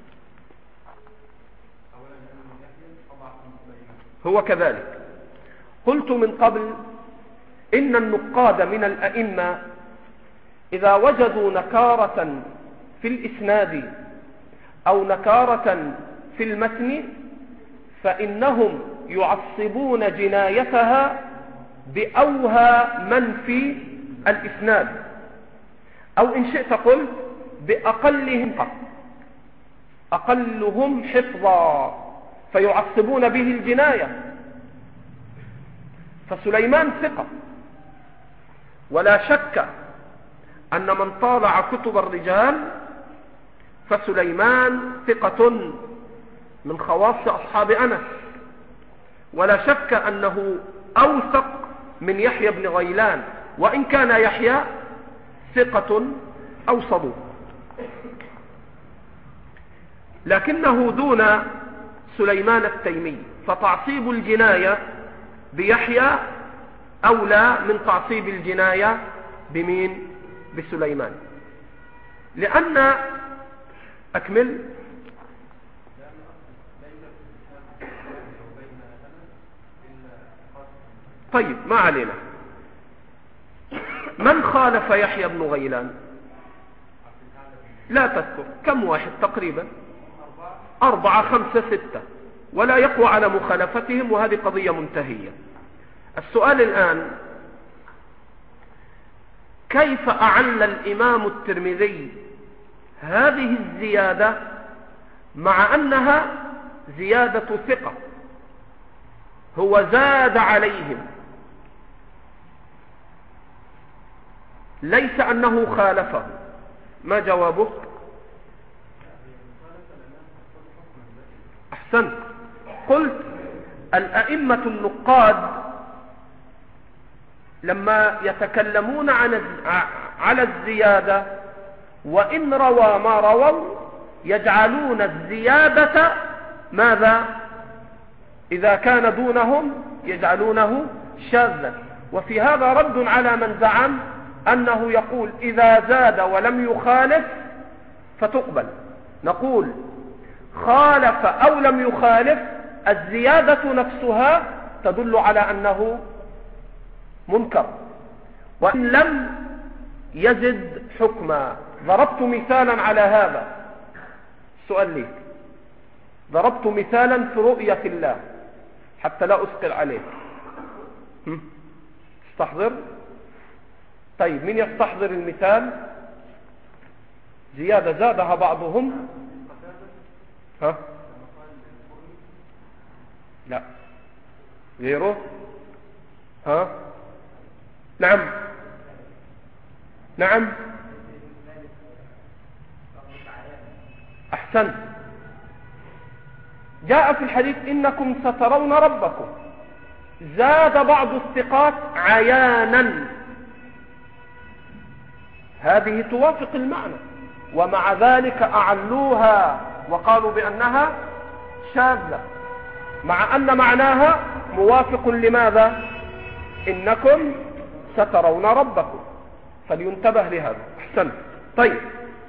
هو كذلك. قلت من قبل إن النقاد من الأئمة إذا وجدوا نكارة في الإسناد أو نكارة في المتن فإنهم يعصبون جنايتها بأوهى من في الإسناد، أو إن شئت قلت بأقلهم أقلهم حفظا، فيعصبون به الجناية. فسليمان ثقة، ولا شك أن من طالع كتب الرجال فسليمان ثقة من خواص أصحاب أنس، ولا شك أنه أوثق من يحيى بن غيلان، وإن كان يحيى ثقة أو صدوق، لكنه دون سليمان التيمي. فتعصيب الجناية بيحيى أولى من تعصيب الجناية بمين؟ بسليمان. لأن أكمل. طيب ما علينا. من خالف يحيى بن غيلان؟ لا تذكر. كم واحد تقريبا؟ أربعة خمسة ستة، ولا يقوى على مخالفتهم، وهذه قضية منتهية. السؤال الآن، كيف أعل الإمام الترمذي هذه الزيادة مع أنها زيادة ثقة؟ هو زاد عليهم، ليس أنه خالفه. ما جوابك؟ أحسنت. قلت الأئمة النقاد لما يتكلمون عن على الزيادة وإن روى ما رووا يجعلون الزيادة ماذا؟ إذا كان دونهم يجعلونه شاذا. وفي هذا رد على من زعم أنه يقول إذا زاد ولم يخالف فتقبل. نقول خالف أو لم يخالف، الزيادة نفسها تدل على أنه منكر، وإن لم يزد حكما. ضربت مثالا على هذا. سؤال ليك، ضربت مثالا في رؤية الله حتى لا أثقل عليك. استحضر. طيب من يستحضر المثال؟ زيادة زادها بعضهم. ها؟ لا غيره. ها؟ نعم نعم أحسنت. جاء في الحديث إنكم سترون ربكم، زاد بعض الثقات عيانا، هذه توافق المعنى، ومع ذلك أعلوها وقالوا بأنها شاذة، مع أن معناها موافق لماذا؟ إنكم سترون ربكم، فلينتبه لهذا. أحسنت. طيب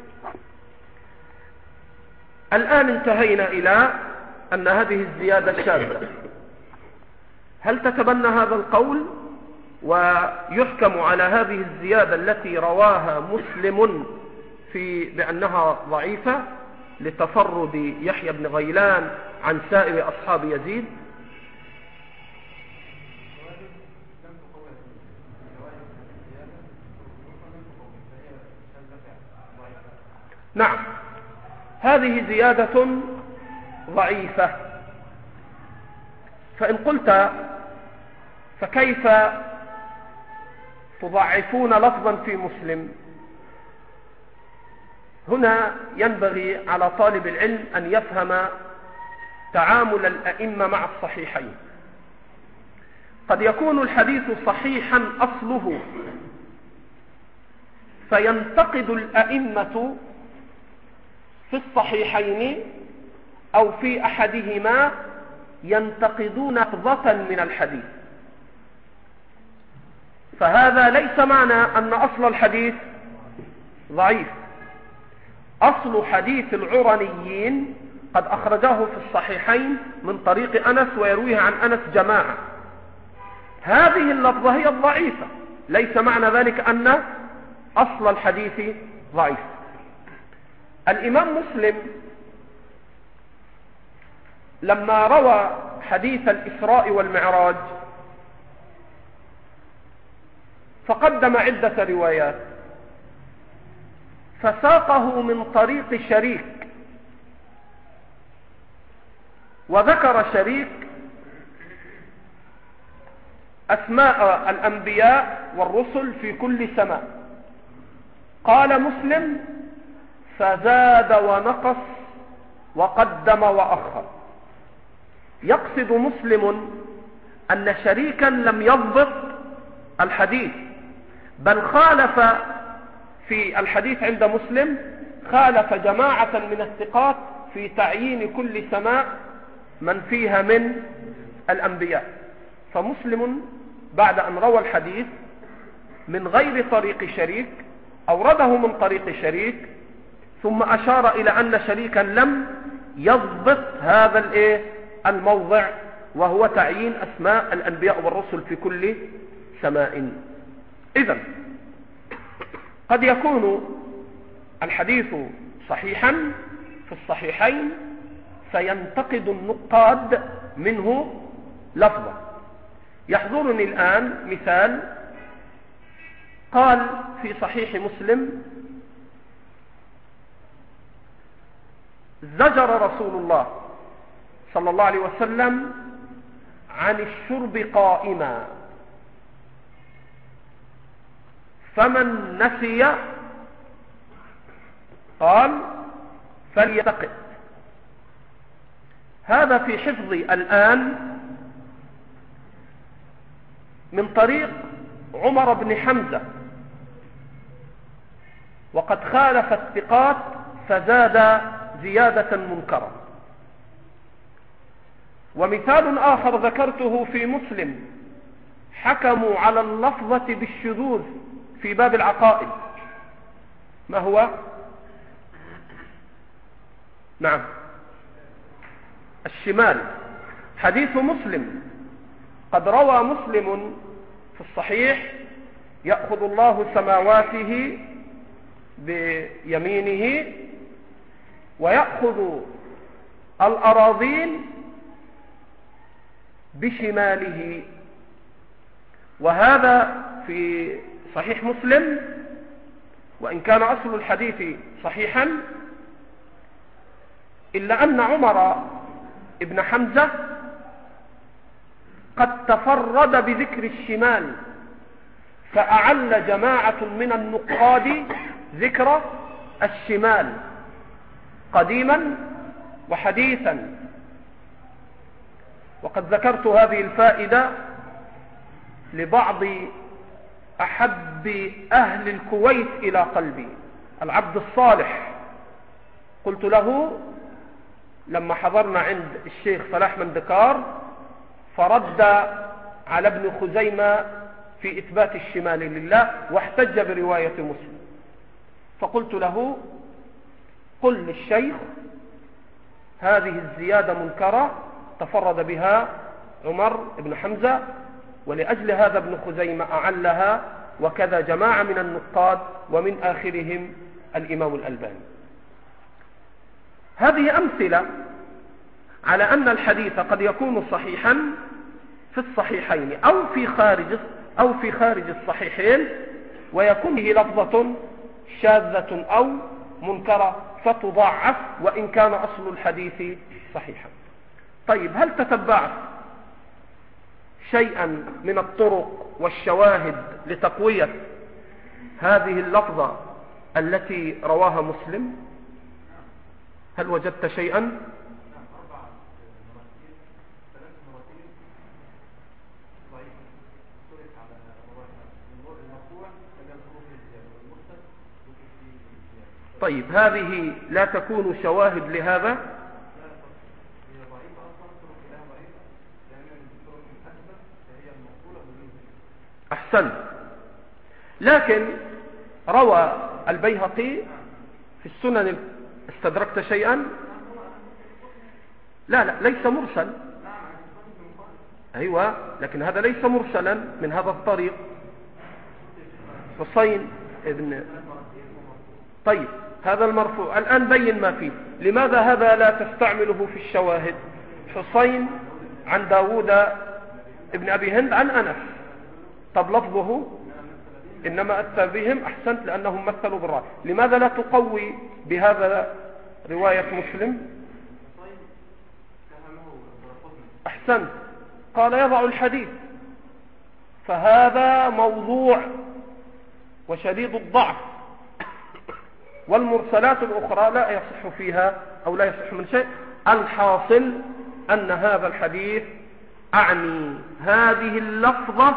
الآن انتهينا إلى أن هذه الزيادة شاذة. هل تتبنى هذا القول ويحكم على هذه الزيادة التي رواها مسلم في بأنها ضعيفة لتفرد يحيى بن غيلان عن سائر أصحاب يزيد؟ نعم، هذه زيادة ضعيفة. فإن قلت فكيف تضعفون لفظا في مسلم؟ هنا ينبغي على طالب العلم أن يفهم تعامل الأئمة مع الصحيحين. قد يكون الحديث صحيحا أصله، فينتقد الأئمة في الصحيحين أو في أحدهما ينتقدون لفظة من الحديث، فهذا ليس معنى أن أصل الحديث ضعيف. أصل حديث العرنيين قد أخرجاه في الصحيحين من طريق أنس ويرويه عن أنس جماعة، هذه اللفظة هي الضعيفة، ليس معنى ذلك أن أصل الحديث ضعيف. الإمام مسلم لما روى حديث الإسراء والمعراج فقدم عدة روايات، فساقه من طريق شريك، وذكر شريك أسماء الأنبياء والرسل في كل سماء. قال مسلم فزاد ونقص وقدم وأخر. يقصد مسلم أن شريكا لم يضبط الحديث، بل خالف في الحديث عند مسلم، خالف جماعة من الثقات في تعيين كل سماء من فيها من الأنبياء. فمسلم بعد أن روى الحديث من غير طريق شريك أورده من طريق شريك، ثم أشار إلى أن شريكا لم يضبط هذا الايه الموضع، وهو تعيين أسماء الأنبياء والرسل في كل سماء. إذن قد يكون الحديث صحيحا في الصحيحين فينتقد النقاد منه لفظا. يحضرني الآن مثال قال في صحيح مسلم: زجر رسول الله صلى الله عليه وسلم عن الشرب قائما، فمن نسي قال فليتقد. هذا في حفظي الآن من طريق عمر بن حمزة، وقد خالف الثقات فزاد زيادة منكرة. ومثال آخر ذكرته في مسلم حكموا على اللفظة بالشذوذ في باب العقائد، ما هو؟ نعم، الشمال. حديث مسلم قد روى مسلم في الصحيح: يأخذ الله سماواته بيمينه ويأخذ الأراضين بشماله. وهذا في صحيح مسلم وإن كان أصل الحديث صحيحا، إلا أن عمر ابن حمزة قد تفرد بذكر الشمال، فأعل جماعة من النقاد ذكر الشمال قديما وحديثا. وقد ذكرت هذه الفائدة لبعض أحب أهل الكويت إلى قلبي، العبد الصالح. قلت له لما حضرنا عند الشيخ فلاح مندكار فرد على ابن خزيمة في إثبات الشمال لله واحتج برواية مسلم، فقلت له قل للشيخ هذه الزيادة منكرة تفرد بها عمر بن حمزة، ولأجل هذا ابن خزيمة أعلها، وكذا جماعة من النقاد ومن آخرهم الإمام الألباني. هذه أمثلة على أن الحديث قد يكون صحيحا في الصحيحين أو في خارج أو في خارج الصحيحين، ويكون به لفظة شاذة أو منكرة فتضاعف وإن كان أصل الحديث صحيحا. طيب، هل تتبعت شيئا من الطرق والشواهد لتقوية هذه اللفظة التي رواها مسلم؟ هل وجدت شيئا؟ طيب، هذه لا تكون شواهد لهذا؟ أحسن. لكن روى البيهقي في السنن، استدركت شيئا؟ لا لا ليس مرسل. أيوة، لكن هذا ليس مرسلا من هذا الطريق. حسين ابن طيب، هذا المرفوع. الآن بين ما فيه. لماذا هذا لا تستعمله في الشواهد؟ حسين عن داود ابن أبي هند عن أنس. طب لفظه إنما أتى بهم. أحسنت، لأنهم مثلوا بالرأي. لماذا لا تقوي بهذا رواية مسلم؟ أحسنت، قال يضع الحديث، فهذا موضوع وشديد الضعف، والمرسلات الأخرى لا يصح فيها أو لا يصح من شيء. الحاصل أن هذا الحديث، أعني هذه اللفظة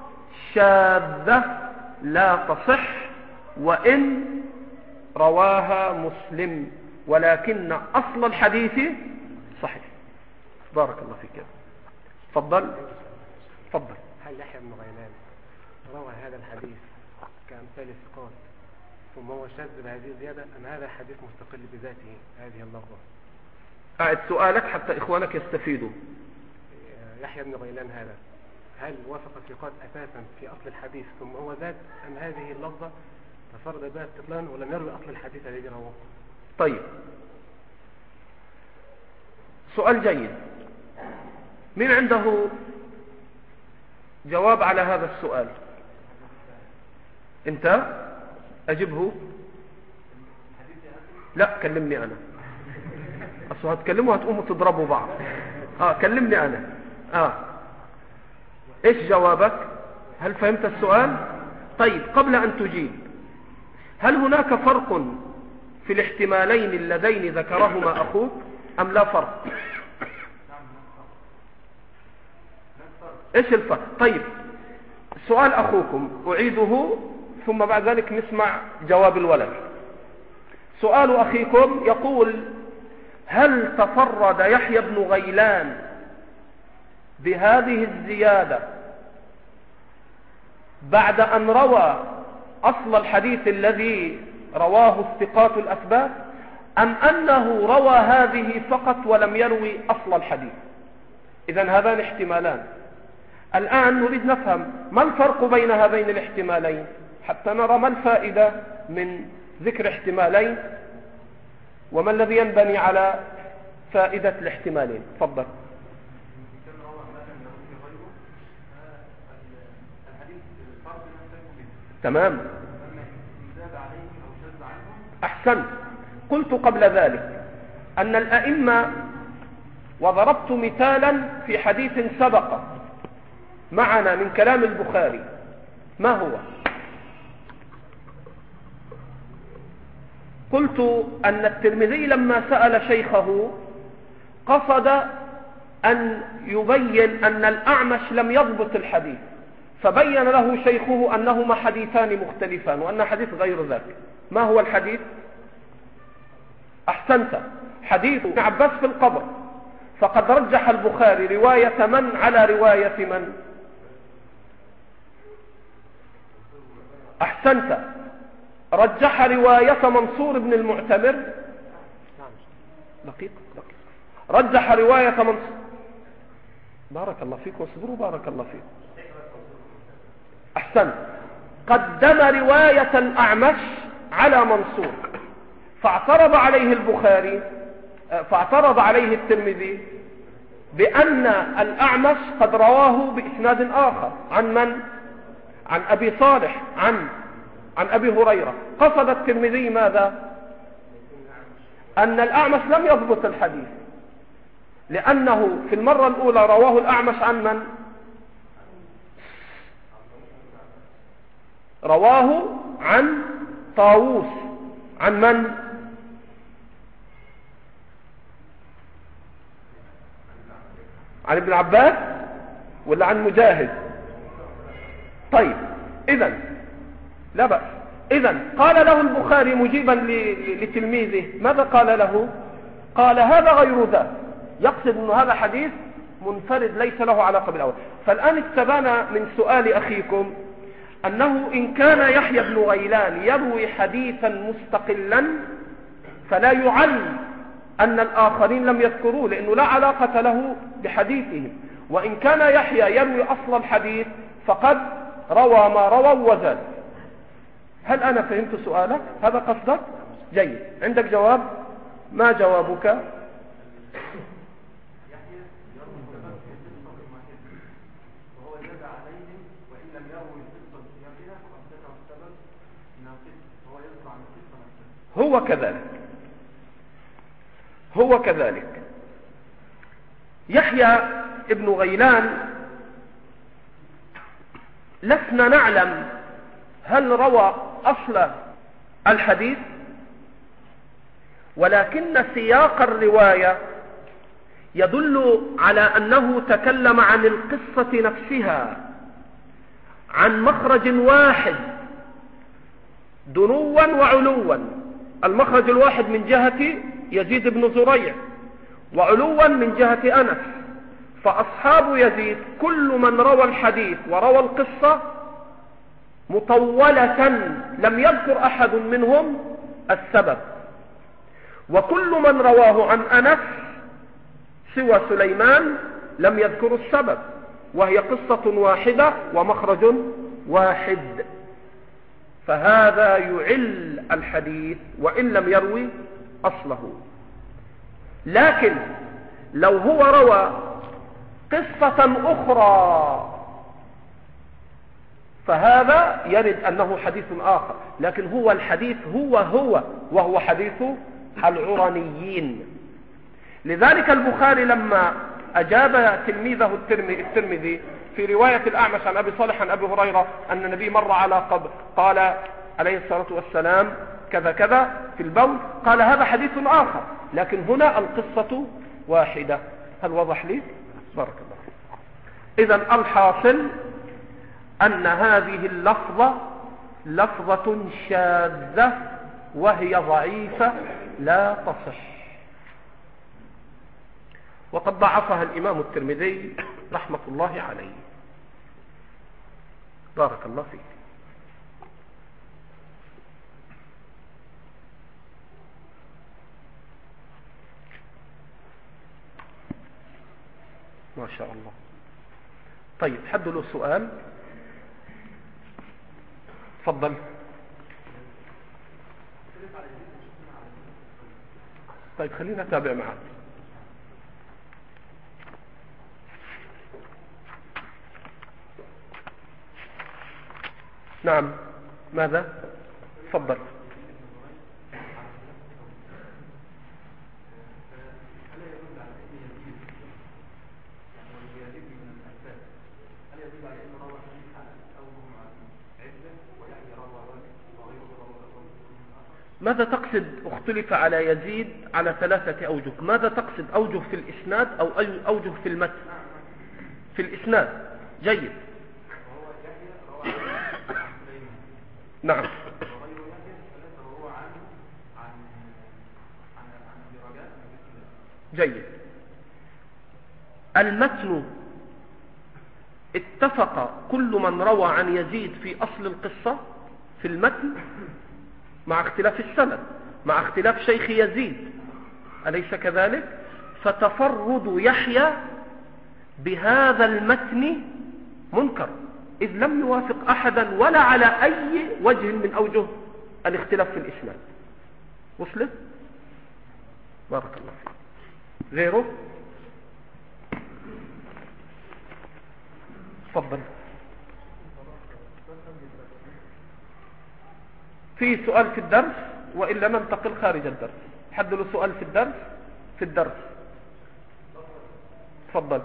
شاذة لا تصح وإن رواها مسلم، ولكن أصل الحديث صحيح. بارك الله فيك. تفضل. تفضل. هل يحيى بن غيلان روى هذا الحديث كأمثال الثقات ثم هو شاذ بهذه الزيادة، أم هذا حديث مستقل بذاته هذه اللفظة؟ أعد سؤالك حتى إخوانك يستفيدوا. يحيى بن غيلان هذا هل وافق الثقات أساسا في أصل الحديث ثم هو زاد، أم هذه اللفظة تفرد بها استقلالا ولم يروي أصل الحديث الذي رواه؟ طيب، سؤال جيد. من عنده جواب على هذا السؤال؟ انت اجبه. لا، كلمني انا. اصل هتكلموا هتقوموا تضربوا بعض. اه كلمني انا. اه ايش جوابك؟ هل فهمت السؤال؟ طيب، قبل ان تجيب، هل هناك فرق في الاحتمالين اللذين ذكرهما اخوك ام لا فرق؟ ايش الفرق؟ طيب، سؤال اخوكم اعيده ثم بعد ذلك نسمع جواب الولد. سؤال اخيكم يقول: هل تفرد يحيى بن غيلان بهذه الزيادة بعد ان روى اصل الحديث الذي رواه الثقات الاثبات، ام انه روى هذه فقط ولم يروي اصل الحديث؟ اذن هذان احتمالان. الآن نريد نفهم ما الفرق بين هذين الاحتمالين حتى نرى ما الفائدة من ذكر احتمالين وما الذي ينبني على فائدة الاحتمالين. تفضل. تمام. أحسنت. قلت قبل ذلك أن الأئمة، وضربت مثالا في حديث سبق معنا من كلام البخاري، ما هو؟ قلت أن الترمذي لما سأل شيخه قصد أن يبين أن الأعمش لم يضبط الحديث، فبين له شيخه أنهما حديثان مختلفان وأن حديث غير ذاك. ما هو الحديث؟ أحسنت، حديث ابن عباس في القبر، فقد رجح البخاري رواية من على رواية من؟ أحسنت، رجح رواية منصور بن المعتمر. دقيقة دقيقة. رجح رواية منصور. بارك الله فيك واصبروا، بارك الله فيك. أحسنت، قدم رواية الأعمش على منصور، فاعترض عليه البخاري، فاعترض عليه الترمذي بأن الأعمش قد رواه بإسناد آخر عن من؟ عن أبي صالح عن عن أبي هريرة. قصد الترمذي ماذا؟ أن الأعمش لم يضبط الحديث، لأنه في المرة الأولى رواه الأعمش عن من؟ رواه عن طاووس. عن من؟ عن ابن عباس ولا عن مجاهد؟ طيب إذن لا بأس. إذن قال له البخاري مجيبا لتلميذه، ماذا قال له؟ قال هذا غير ذا، يقصد أن هذا حديث منفرد ليس له علاقة بالأول. فالآن استبان من سؤال أخيكم أنه إن كان يحيى بن غيلان يروي حديثا مستقلا فلا يعل أن الآخرين لم يذكروه، لأنه لا علاقة له بحديثهم. وإن كان يحيى يروي أصل الحديث فقد روى ما روى وزاد. هل أنا فهمت سؤالك؟ هذا قصدك؟ جيد. عندك جواب؟ ما جوابك؟ هو كذلك، هو كذلك. يحيى ابن غيلان لسنا نعلم هل روى أصل الحديث، ولكن سياق الرواية يدل على أنه تكلم عن القصة نفسها عن مخرج واحد دنوا وعلوا. المخرج الواحد من جهة يزيد بن زريع، وعلوا من جهة أنس. فأصحاب يزيد كل من روى الحديث وروى القصة مطولة لم يذكر أحد منهم السبب، وكل من رواه عن أنس سوى سليمان لم يذكر السبب، وهي قصة واحدة ومخرج واحد. فهذا يعل الحديث وإن لم يروي أصله. لكن لو هو روى قصة أخرى فهذا يرد أنه حديث آخر، لكن هو الحديث هو هو وهو حديث العرنيين. لذلك البخاري لما أجاب تلميذه الترمذي في رواية الأعمش عن أبي صالح عن أبي هريرة أن النبي مر على قبر قال عليه الصلاة والسلام كذا كذا في البول، قال هذا حديث آخر، لكن هنا القصة واحدة. هل وضح لي؟ بارك الله. إذن الحاصل أن هذه اللفظة لفظة شاذة وهي ضعيفة لا تصح، وقد ضعفها الإمام الترمذي رحمة الله عليه. بارك الله فيك. ما شاء الله. طيب حد له سؤال؟ تفضل. طيب خلينا نتابع معك. نعم ماذا؟ تفضل. ماذا تقصد اختلف على يزيد على ثلاثة أوجه؟ ماذا تقصد؟ أوجه في الإسناد أو أوجه في المتن؟ في الإسناد. جيد. نعم. جيد. المتن اتفق كل من روى عن يزيد في أصل القصة في المتن مع اختلاف السند، مع اختلاف شيخ يزيد، أليس كذلك؟ فتفرد يحيى بهذا المتن منكر، إذ لم يوافق أحدا ولا على أي وجه من أوجه الاختلاف في الإسناد. وصلت؟ بارك الله فيك. غيره؟ تفضل. في سؤال في الدرس وإلا ننتقل خارج الدرس. حد له سؤال في الدرس؟ في الدرس تفضل.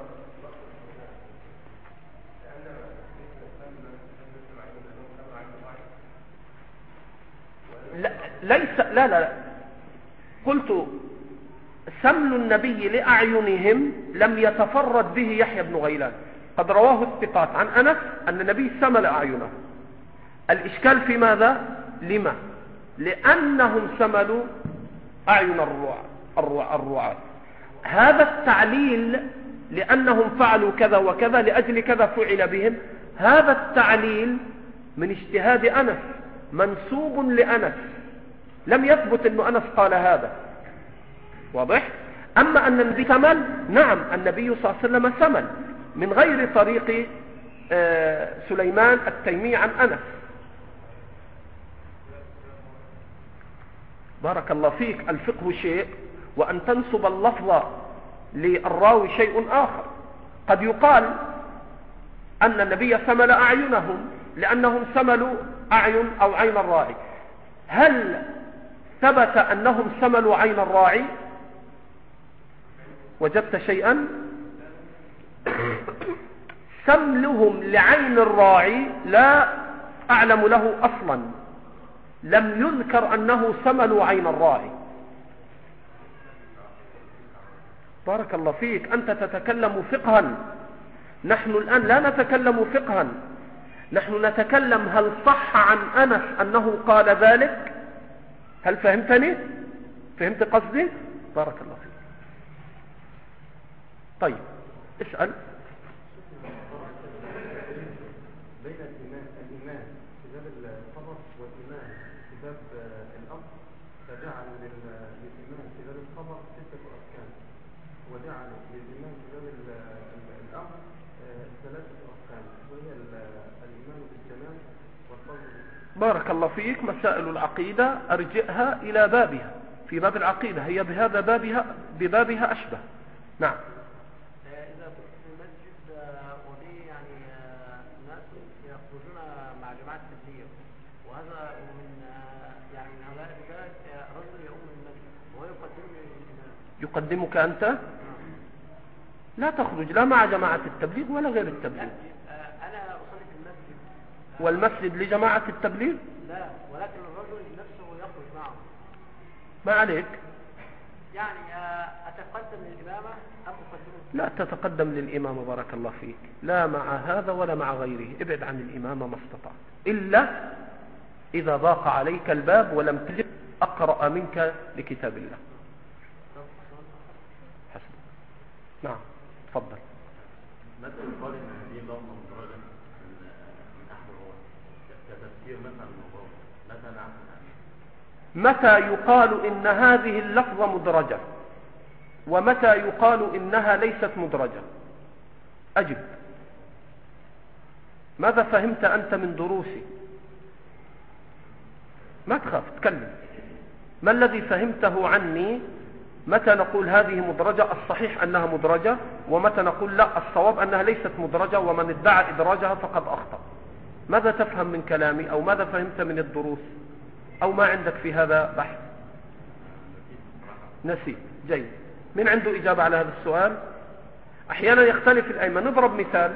لا ليس لا لا, لا. قلت سمل النبي لأعينهم لم يتفرد به يحيى بن غيلان، قد رواه الثقات عن أنس أن النبي سمل أعينه. الإشكال في ماذا؟ لما؟ لأنهم سملوا أعين الرعاة. هذا التعليل لأنهم فعلوا كذا وكذا لأجل كذا فعل بهم، هذا التعليل من اجتهاد أنس منسوب لأنس، لم يثبت أن أنس قال هذا. واضح؟ أما أن النبي سمل، نعم النبي صلى الله عليه وسلم سمل من غير طريق سليمان التيمي عن أنس. بارك الله فيك. الفقه شيء وأن تنسب اللفظ للراوي شيء آخر. قد يقال أن النبي سمل أعينهم لأنهم سملوا أعين أو عين الراعي. هل ثبت أنهم سملوا عين الراعي؟ وجدت شيئا؟ سملهم لعين الراعي لا أعلم له أصلا، لم يذكر أنه سملوا عين الراعي. بارك الله فيك. أنت تتكلم فقها، نحن الآن لا نتكلم فقها، نحن نتكلم هل صح عن أنس أنه قال ذلك؟ هل فهمتني؟ فهمت قصدي؟ بارك الله فيك. طيب اسأل. بين الإيمان الإيمان في باب الخبر والإيمان في باب الأمر، فجعل للإيمان في باب الخبر ستة أركان، وجعل للإيمان في باب الأمر ثلاثة أركان، وهي الإيمان بالجمال والقول. بارك الله فيك. مسائل العقيدة أرجئها إلى بابها، في باب العقيدة هي بهذا بابها ببابها أشبه. نعم. إذا كنت في المسجد ولي يعني ناس يخرجون مع جماعة التبليغ، وهذا من يعني من هؤلاء الرجال رجل يؤم المسجد ويقدمني للإمام. يقدمك أنت؟ لا تخرج لا مع جماعة التبليغ ولا غير التبليغ. أنا أصلي في المسجد. والمسجد لجماعة التبليغ؟ لا، ولكن الرجل نفسه يخرج معه. ما عليك؟ يعني أتقدم للإمامة أم أقدمه؟ لا تتقدم للإمامة. بارك الله فيك. لا مع هذا ولا مع غيره. ابعد عن الإمامة ما استطعت، إلا إذا ضاق عليك الباب ولم تجد أقرأ منك لكتاب الله. حسن. نعم تفضل. متى يقال ان هذه اللفظه مدرجه من احد الرواه كتفسير مثلا الموضوع؟ متى نعرف؟ متى يقال ان هذه اللفظه مدرجه ومتى يقال انها ليست مدرجه؟ اجب. ماذا فهمت انت من دروسي؟ ما تخاف تكلم. ما الذي فهمته عني؟ متى نقول هذه مدرجة الصحيح أنها مدرجة، ومتى نقول لا الصواب أنها ليست مدرجة، ومن ادعى إدراجها فقد أخطأ. ماذا تفهم من كلامي أو ماذا فهمت من الدروس أو ما عندك في هذا بحث؟ نسيت. جيد. من عنده إجابة على هذا السؤال؟ أحيانا يختلف الأئمة. نضرب مثال: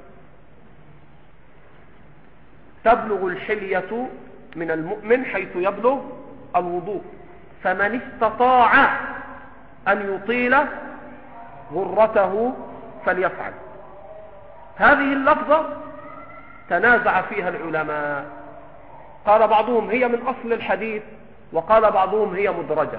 تبلغ الحلية من المؤمن حيث يبلغ الوضوء، فمن استطاع أن يطيل غرته فليفعل. هذه اللفظة تنازع فيها العلماء، قال بعضهم هي من أصل الحديث وقال بعضهم هي مدرجة.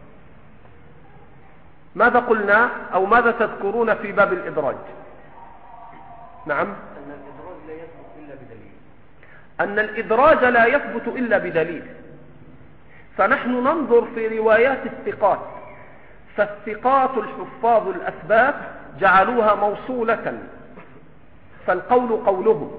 ماذا قلنا أو ماذا تذكرون في باب الإدراج؟ نعم، أن الإدراج لا يثبت إلا بدليل. أن الإدراج لا يثبت إلا بدليل. فنحن ننظر في روايات الثقات، فالثقات الحفاظ الأثبات جعلوها موصولة، فالقول قولهم،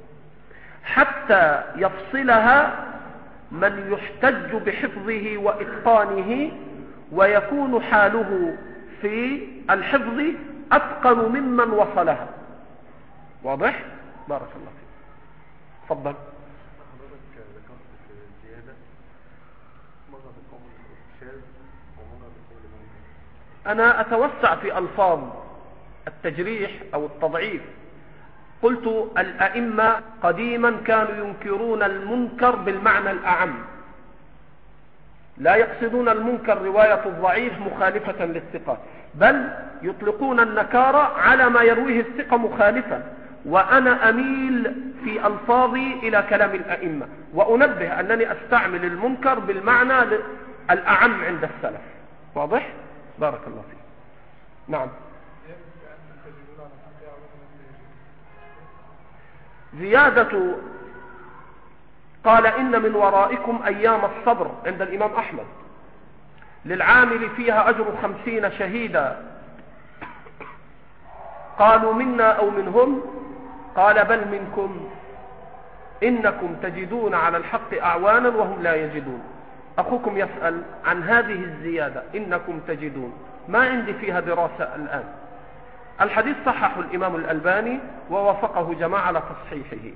حتى يفصلها من يحتج بحفظه وإتقانه ويكون حاله في الحفظ أتقن ممن وصلها. واضح؟ بارك الله فيك. تفضل. حضرتك ذكرت في الزيادة مرة بقول شاذ ومرة بقول منكر. أنا أتوسع في ألفاظ التجريح أو التضعيف. قلت الأئمة قديما كانوا ينكرون المنكر بالمعنى الأعم، لا يقصدون المنكر رواية الضعيف مخالفة للثقة، بل يطلقون النكارة على ما يرويه الثقة مخالفا. وأنا أميل في ألفاظي إلى كلام الأئمة، وأنبه أنني أستعمل المنكر بالمعنى الأعم عند السلف. واضح؟ بارك الله فيك. نعم. زيادة قال إن من ورائكم أيام الصبر عند الإمام أحمد للعامل فيها أجر خمسين شهيدا. قالوا منا أو منهم؟ قال بل منكم، إنكم تجدون على الحق أعوانا وهم لا يجدون. أخوكم يسأل عن هذه الزيادة إنكم تجدون، ما عندي فيها دراسة الآن. الحديث صححه الإمام الألباني ووافقه جماعة على تصحيحه.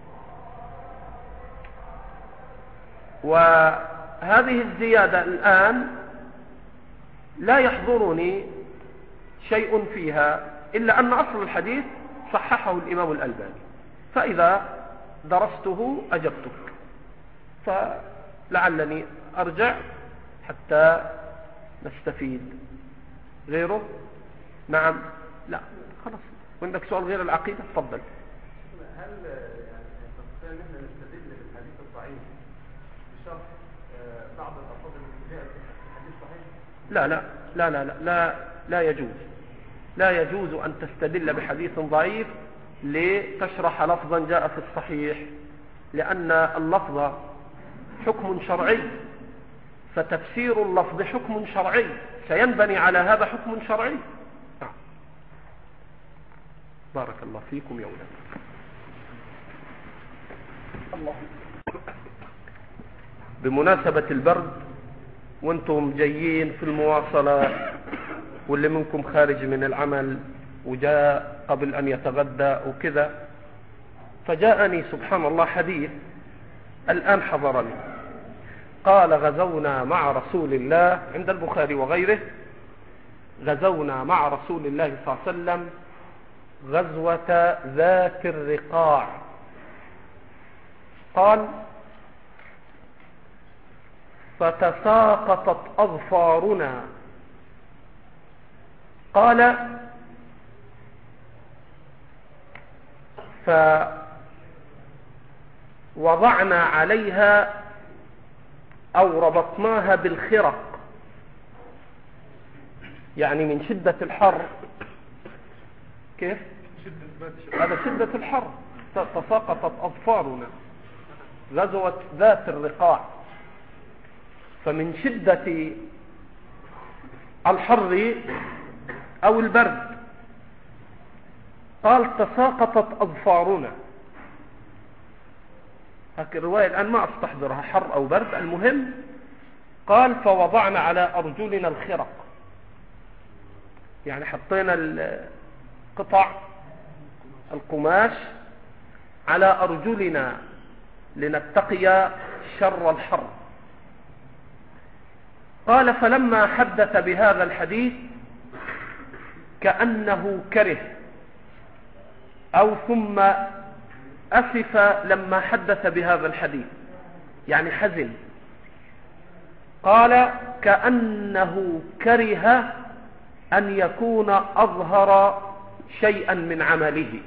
وهذه الزيادة الآن لا يحضرني شيء فيها إلا أن أصل الحديث صححه الإمام الألباني، فإذا درسته أجبتك، فلعلني أرجع حتى نستفيد. غيره؟ نعم. لا خلاص. وعندك سؤال غير العقيدة؟ تفضل. هل يعني نستطيع ان احنا نستدل بالحديث الضعيف بشرح بعض الألفاظ التي جاءت في الحديث الصحيح؟ لا لا لا لا لا لا, لا يجوز لا يجوز أن تستدل بحديث ضعيف لتشرح لفظا جاء في الصحيح، لأن اللفظ حكم شرعي، فتفسير اللفظ حكم شرعي، سينبني على هذا حكم شرعي. بارك الله فيكم يا أولاد. الله. بمناسبة البرد وانتم جايين في المواصلة واللي منكم خارج من العمل وجاء قبل أن يتغدى وكذا، فجاءني سبحان الله حديث الآن حضرني. قال غزونا مع رسول الله عند البخاري وغيره، غزونا مع رسول الله صلى الله عليه وسلم غزوة ذات الرقاع. قال فتساقطت أظفارنا. قال فوضعنا عليها أو ربطناها بالخرق، يعني من شدة الحر. كيف؟ هذا شدة الحر. تساقطت أظفارنا، غزوة ذات الرقاع، فمن شدة الحر أو البرد. قال تساقطت أظفارنا. هكذا الرواية الآن ما أستحضرها، حر أو برد، المهم قال فوضعنا على أرجلنا الخرق، يعني حطينا قطع القماش على أرجلنا لنتقي شر الحر. قال فلما حدث بهذا الحديث كأنه كره أو ثم أسف لما حدث بهذا الحديث، يعني حزن. قال كأنه كره أن يكون أظهر شيئا من عمله.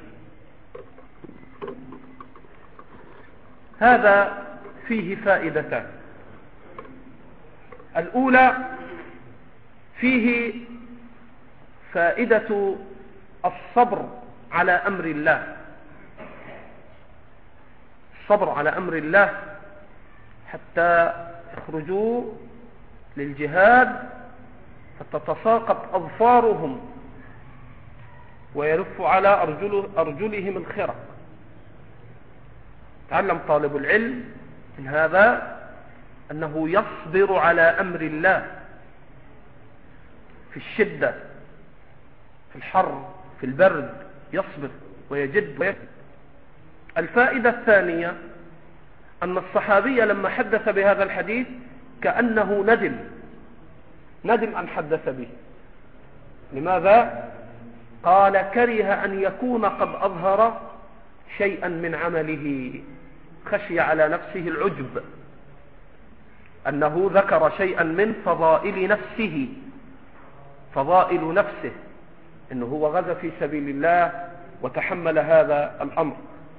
هذا فيه فائدتان. الأولى فيه فائدة الصبر على أمر الله، الصبر على أمر الله حتى يخرجوا للجهاد فتتساقط أظفارهم ويلف على أرجل أرجلهم الخرق. تعلم طالب العلم من هذا أنه يصبر على أمر الله في الشدة، في الحر، في البرد، يصبر ويجد ويكد. الفائدة الثانية أن الصحابي لما حدث بهذا الحديث كأنه ندم ندم أن حدث به. لماذا؟ قال كره أن يكون قد أظهر شيئا من عمله، خشي على نفسه العجب، أنه ذكر شيئا من فضائل نفسه، فضائل نفسه، أنه هو غزا في سبيل الله وتحمل هذا الأمر.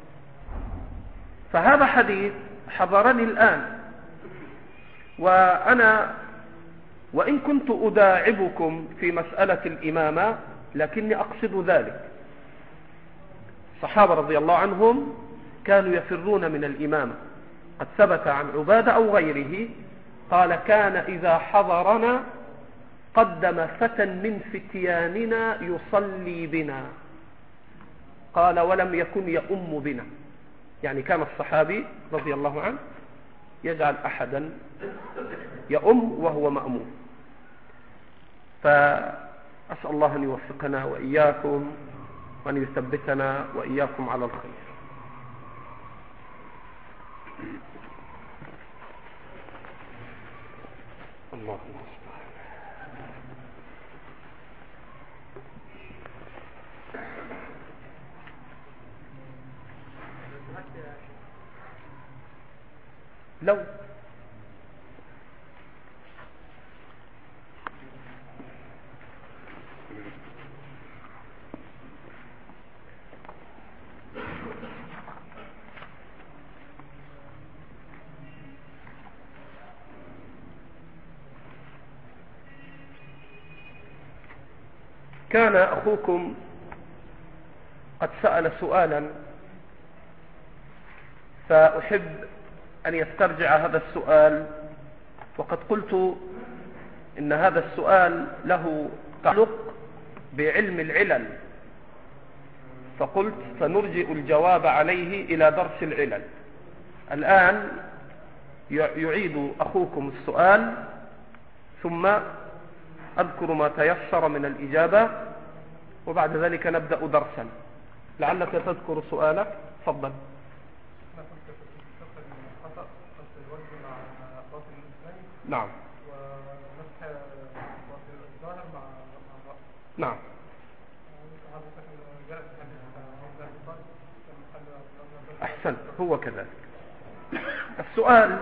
فهذا حديث حضرني الآن، وأنا وإن كنت أداعبكم في مسألة الإمامة لكني أقصد ذلك. الصحابة رضي الله عنهم كانوا يفرون من الإمامة. قد ثبت عن عبادة أو غيره قال كان إذا حضرنا قدم فتى من فتياننا يصلي بنا، قال ولم يكن يؤم بنا، يعني كان الصحابي رضي الله عنه يجعل أحدا يؤم وهو مأموم. فأسأل الله أن يوفقنا وإياكم وأن يثبتنا وإياكم على الخير. الله لو كان أخوكم قد سأل سؤالا، فأحب أن يسترجع هذا السؤال. وقد قلت إن هذا السؤال له تعلق بعلم العلل، فقلت سنرجئ الجواب عليه إلى درس العلل. الآن يعيد أخوكم السؤال ثم أذكر ما تيسر من الإجابة، وبعد ذلك نبدأ درسا. لعلك تذكر سؤالك. تفضل. نعم. نعم. أحسنت، هو كذلك. السؤال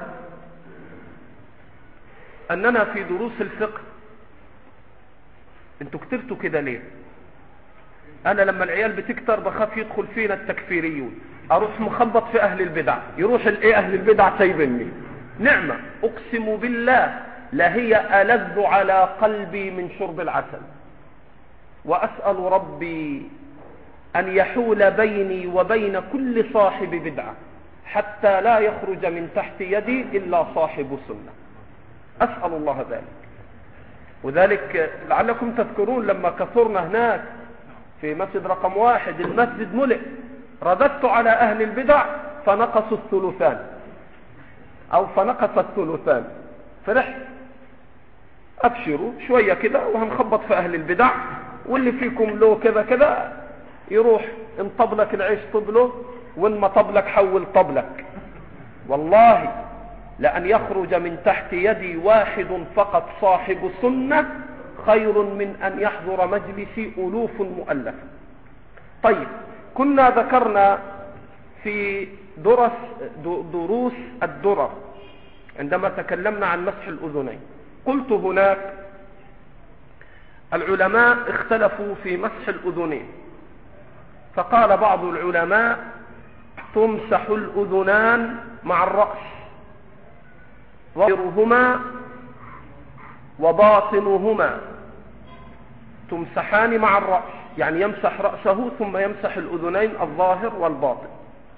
أننا في دروس الفقه، انتوا كترتوا كده ليه؟ أنا لما العيال بتكتر بخاف يدخل فينا التكفيريون، أروح مخبط في أهل البدع، يروح الإيه أهل البدع سايبني. نعمة أقسم بالله لهي ألذ على قلبي من شرب العسل، وأسأل ربي أن يحول بيني وبين كل صاحب بدعة حتى لا يخرج من تحت يدي إلا صاحب سنة. أسأل الله ذلك. وذلك لعلكم تذكرون لما كثرنا هناك في مسجد رقم واحد، المسجد ملئ، رددت على أهل البدع فنقصوا الثلثان أو فنقص الثلثان، فرحت. أبشروا شوية كده وهنخبط في أهل البدع، واللي فيكم له كذا كذا يروح انطب لك العيش طبله وإن ما طبلك حول طبلك. والله لأن يخرج من تحت يدي واحد فقط صاحب سنة خير من أن يحضر مجلسي ألوف مؤلفة. طيب، كنا ذكرنا في درس دروس الدرر عندما تكلمنا عن مسح الأذنين، قلت هناك العلماء اختلفوا في مسح الأذنين، فقال بعض العلماء تمسح الأذنان مع الرأس، ظاهرهما وباطنهما تمسحان مع الرأس، يعني يمسح رأسه ثم يمسح الأذنين الظاهر والباطن.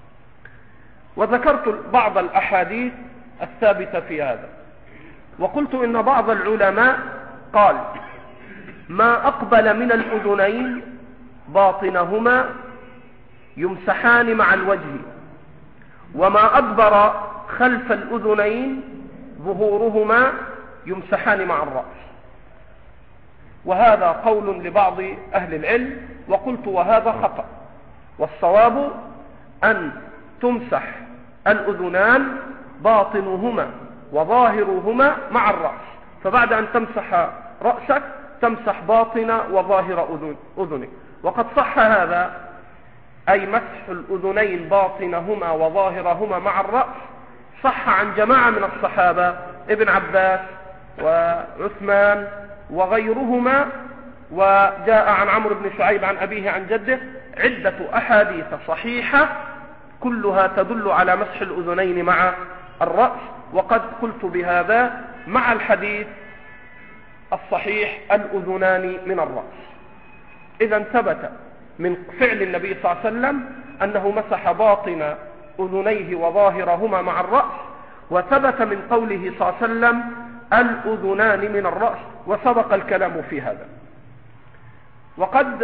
وذكرت بعض الأحاديث الثابتة في هذا، وقلت إن بعض العلماء قال ما أقبل من الأذنين باطنهما يمسحان مع الوجه، وما أدبر خلف الأذنين ظهورهما يمسحان مع الرأس. وهذا قول لبعض أهل العلم، وقلت وهذا خطأ، والصواب أن تمسح الأذنان باطنهما وظاهرهما مع الرأس، فبعد أن تمسح رأسك تمسح باطن وظاهر أذنك. وقد صح هذا، أي مسح الأذنين باطنهما وظاهرهما مع الرأس، صح عن جماعة من الصحابة، ابن عباس وعثمان وغيرهما، وجاء عن عمرو بن شعيب عن أبيه عن جده عدة أحاديث صحيحة كلها تدل على مسح الأذنين مع الرأس. وقد قلت بهذا مع الحديث الصحيح الأذنان من الرأس. إذا ثبت من فعل النبي صلى الله عليه وسلم أنه مسح باطن أذنيه وظاهرهما مع الرأس، وثبت من قوله صلى الله عليه وسلم الأذنان من الرأس، وسبق الكلام في هذا. وقد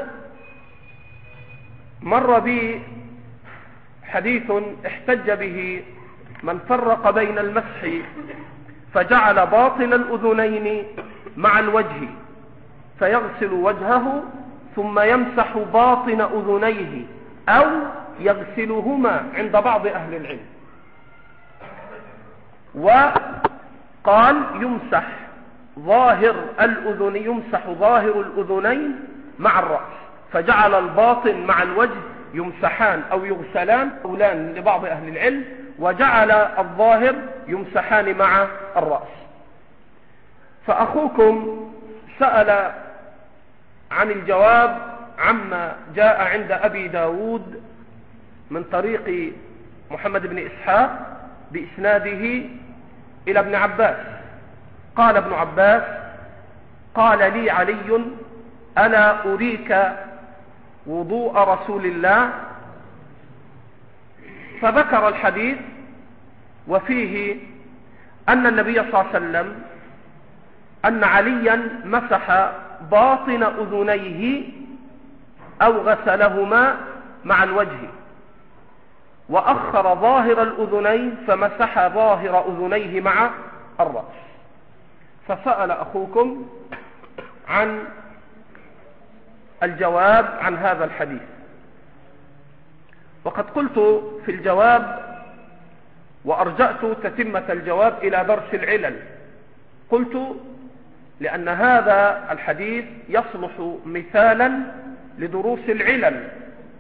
مر بي حديث احتج به من فرق بين المسح فجعل باطن الأذنين مع الوجه فيغسل وجهه ثم يمسح باطن أذنيه، أو يغسلهما عند بعض أهل العلم، وقال يمسح ظاهر الأذن يمسح ظاهر الأذنين مع الرأس، فجعل الباطن مع الوجه يمسحان أو يغسلان قولان لبعض أهل العلم، وجعل الظاهر يمسحان مع الرأس. فأخوكم سأل عن الجواب عما جاء عند أبي داود من طريق محمد بن إسحاق بإسناده إلى ابن عباس. قال ابن عباس قال لي علي ألا أريك وضوء رسول الله، فذكر الحديث وفيه أن النبي صلى الله عليه وسلم أن عليا مسح باطن أذنيه أو غسلهما مع الوجه، وأخر ظاهر الأذنين فمسح ظاهر أذنيه مع الرأس. فسأل أخوكم عن الجواب عن هذا الحديث، وقد قلت في الجواب وأرجأت تتمة الجواب إلى درس العلل، قلت لأن هذا الحديث يصلح مثالا لدروس العلل،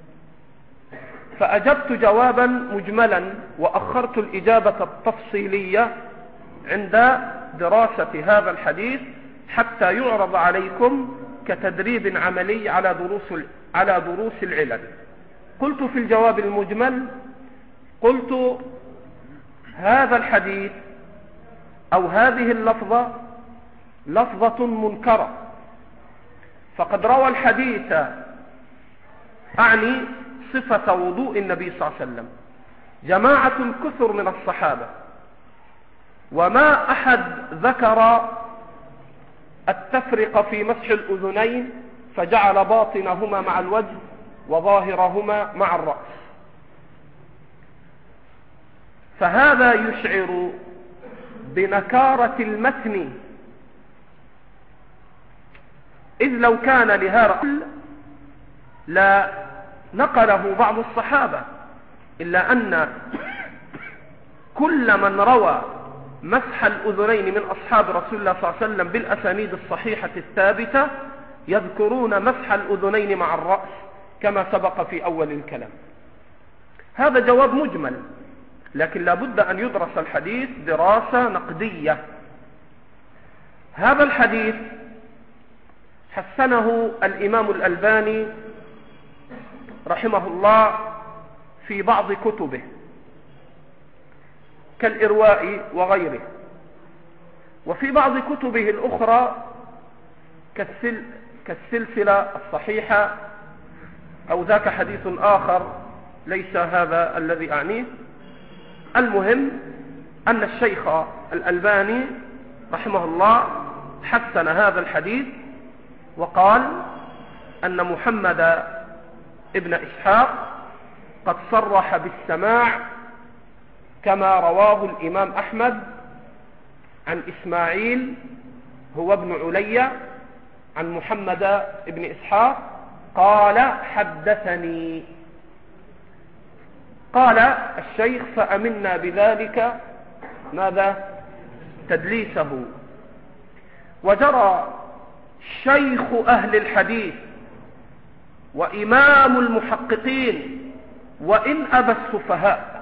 فأجبت جوابا مجملا وأخرت الإجابة التفصيلية عند دراسة هذا الحديث حتى يعرض عليكم كتدريب عملي على دروس على دروس العلل. قلت في الجواب المجمل، قلت هذا الحديث أو هذه اللفظة لفظة منكرة، فقد روى الحديث أعني صفة وضوء النبي صلى الله عليه وسلم جماعة كثر من الصحابة، وما أحد ذكر التفرق في مسح الأذنين فجعل باطنهما مع الوجه وظاهرهما مع الرأس. فهذا يشعر بنكارة المتن، إذ لو كان لهذا لا نقله بعض الصحابة إلا أن كل من روى مسح الأذنين من أصحاب رسول الله صلى الله عليه وسلم بالأسانيد الصحيحة الثابتة يذكرون مسح الأذنين مع الرأس كما سبق في أول الكلام. هذا جواب مجمل، لكن لا بد أن يدرس الحديث دراسة نقدية. هذا الحديث حسنه الإمام الألباني رحمه الله في بعض كتبه كالإرواء وغيره، وفي بعض كتبه الأخرى كالسل كالسلسلة الصحيحة أو ذاك حديث آخر ليس هذا الذي أعنيه. المهم أن الشيخ الألباني رحمه الله حسن هذا الحديث وقال أن محمد ابن إسحاق قد صرح بالسماع كما رواه الإمام أحمد عن إسماعيل هو ابن علي عن محمد ابن إسحاق قال حدثني. قال الشيخ فأمنا بذلك ماذا؟ تدليسه. وجرى شيخ أهل الحديث وإمام المحققين وإن أبى السفهاء،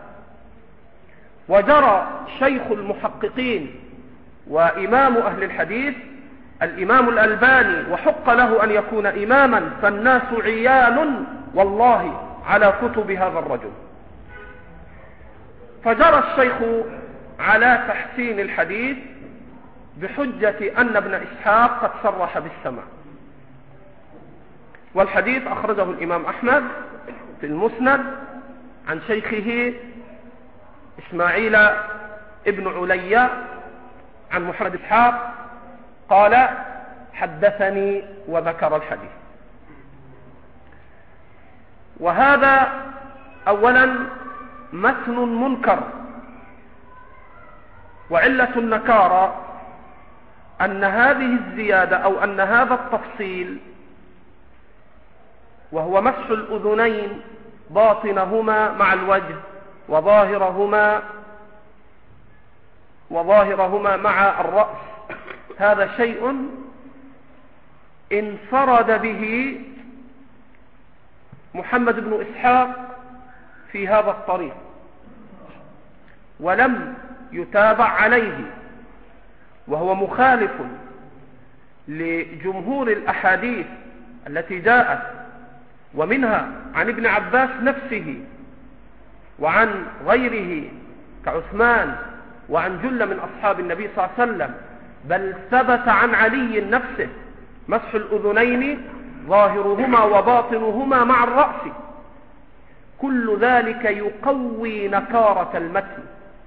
وجرى شيخ المحققين وإمام أهل الحديث الإمام الألباني، وحق له أن يكون إماما، فالناس عيان والله على كتب هذا الرجل. فجرى الشيخ على تحسين الحديث بحجة أن ابن إسحاق قد صرح بالسماع. والحديث أخرجه الإمام أحمد في المسند عن شيخه إسماعيل ابن علي عن محمد إسحاق قال حدثني وذكر الحديث. وهذا أولا متن منكر، وعلة النكارة أن هذه الزيادة أو أن هذا التفصيل وهو مسح الأذنين باطنهما مع الوجه وظاهرهما وظاهرهما مع الرأس، هذا شيء انفرد به محمد بن إسحاق في هذا الطريق ولم يتابع عليه، وهو مخالف لجمهور الأحاديث التي جاءت، ومنها عن ابن عباس نفسه وعن غيره كعثمان وعن جل من أصحاب النبي صلى الله عليه وسلم، بل ثبت عن علي نفسه مسح الأذنين ظاهرهما وباطنهما مع الرأس. كل ذلك يقوي نكارة المتن،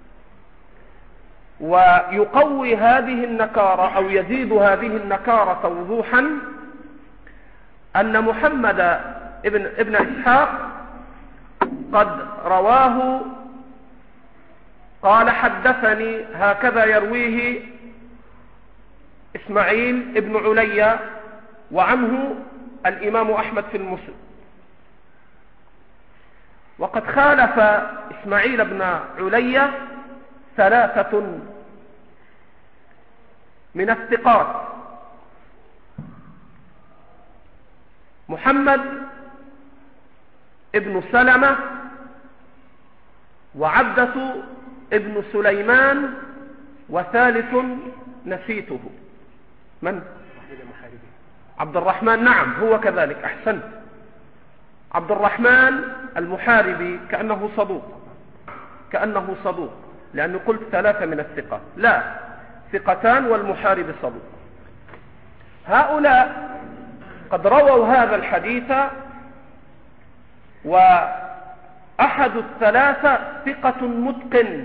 ويقوي هذه النكارة أو يزيد هذه النكارة وضوحا أن محمد ابن, ابن إسحاق قد رواه قال حدثني، هكذا يرويه إسماعيل ابن علي وعنه الإمام أحمد في المسند. وقد خالف إسماعيل بن علي ثلاثة من الثقات: محمد ابن سلمة وعبدة ابن سليمان، وثالث نسيته من؟ عبد الرحمن. نعم هو كذلك، أحسنت، عبد الرحمن المحاربي كأنه صدوق كأنه صدوق لأنه قلت ثلاثة من الثقة، لا، ثقتان والمحارب صدوق. هؤلاء قد رووا هذا الحديث، وأحد الثلاثة ثقة متقن،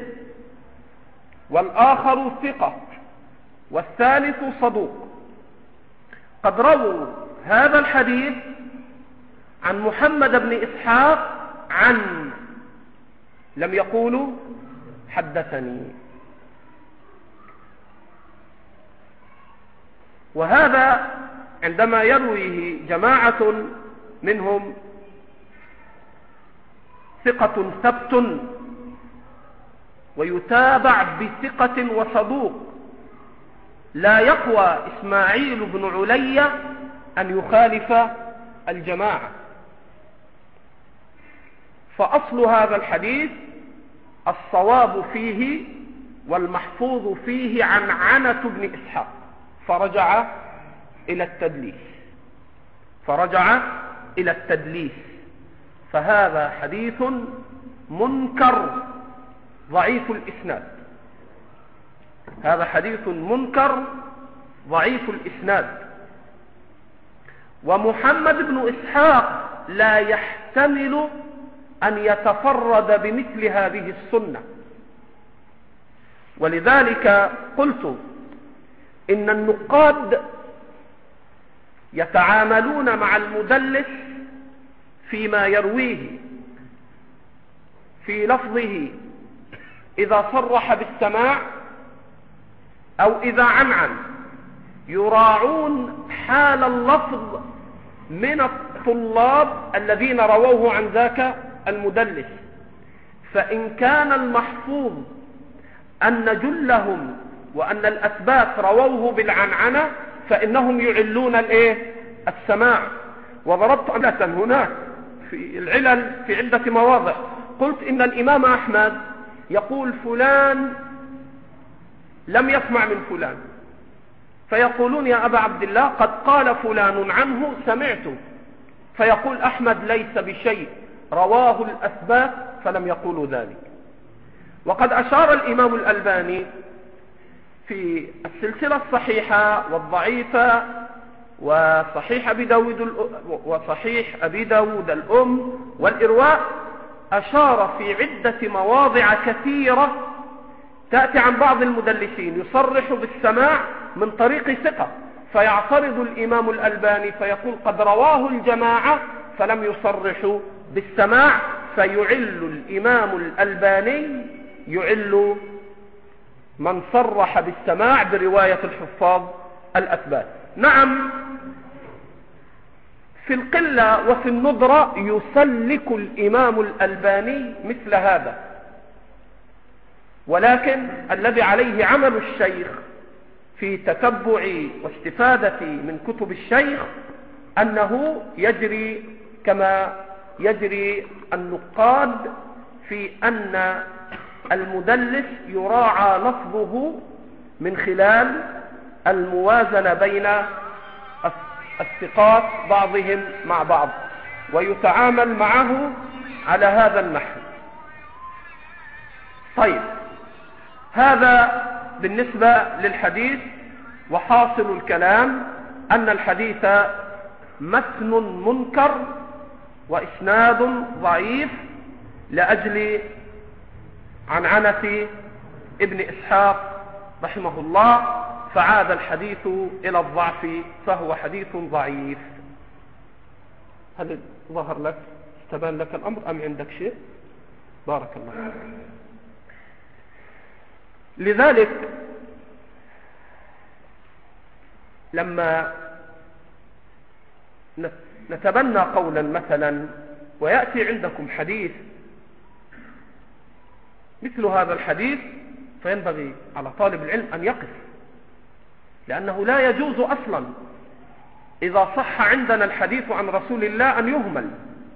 والآخر ثقة، والثالث صدوق. قد رووا هذا الحديث عن محمد بن إسحاق عن، لم يقولوا حدثني. وهذا عندما يرويه جماعة منهم ثقة ثبت ويتابع بثقة وصدوق، لا يقوى إسماعيل بن علي أن يخالف الجماعة. فأصل هذا الحديث الصواب فيه والمحفوظ فيه عن عنة بن إسحاق، فرجع إلى التدليس فرجع إلى التدليس فهذا حديث منكر ضعيف الإسناد هذا حديث منكر ضعيف الإسناد. ومحمد بن إسحاق لا يحتمل أن يتفرد بمثل هذه السنة، ولذلك قلت إن النقاد يتعاملون مع المدلس فيما يرويه في لفظه إذا صرح بالسماع أو إذا عنعن، يراعون حال اللفظ من الطلاب الذين رووه عن ذاك المدلس. فإن كان المحفوظ أن جلهم وأن الأثبات رووه بالعنعنة فإنهم يعلون الإيه؟ السماع. وضربت أمثلة هناك في العلل في عدة مواضع، قلت إن الإمام أحمد يقول فلان لم يسمع من فلان، فيقولون يا أبا عبد الله قد قال فلان عنه سمعته، فيقول أحمد ليس بشيء، رواه الأثبات فلم يقولوا ذلك. وقد أشار الإمام الألباني في السلسلة الصحيحة والضعيفة وصحيح أبي داود وصحيح أبي داود الأم والإرواء، أشار في عدة مواضع كثيرة تأتي عن بعض المدلسين يصرح بالسماع من طريق ثقة، فيعترض الإمام الألباني فيقول قد رواه الجماعة فلم يصرحوا بالسماع، فيعل الإمام الألباني يعل من صرح بالسماع برواية الحفاظ الأثبات. نعم في القلة وفي الندرة يسلك الإمام الألباني مثل هذا، ولكن الذي عليه عمل الشيخ في تتبع واستفادة من كتب الشيخ أنه يجري كما يجري النقاد في أن المدلس يراعى لفظه من خلال الموازنة بين الثقات بعضهم مع بعض، ويتعامل معه على هذا النحو. طيب، هذا بالنسبة للحديث. وحاصل الكلام أن الحديث متن منكر وإسناد ضعيف لأجل عنعنة ابن إسحاق رحمه الله، فعاد الحديث إلى الضعف فهو حديث ضعيف. هل ظهر لك استبان لك الأمر أم عندك شيء؟ بارك الله. لذلك لما نتبنى قولا مثلا ويأتي عندكم حديث مثل هذا الحديث، فينبغي على طالب العلم أن يقف، لأنه لا يجوز أصلا إذا صح عندنا الحديث عن رسول الله أن يهمل.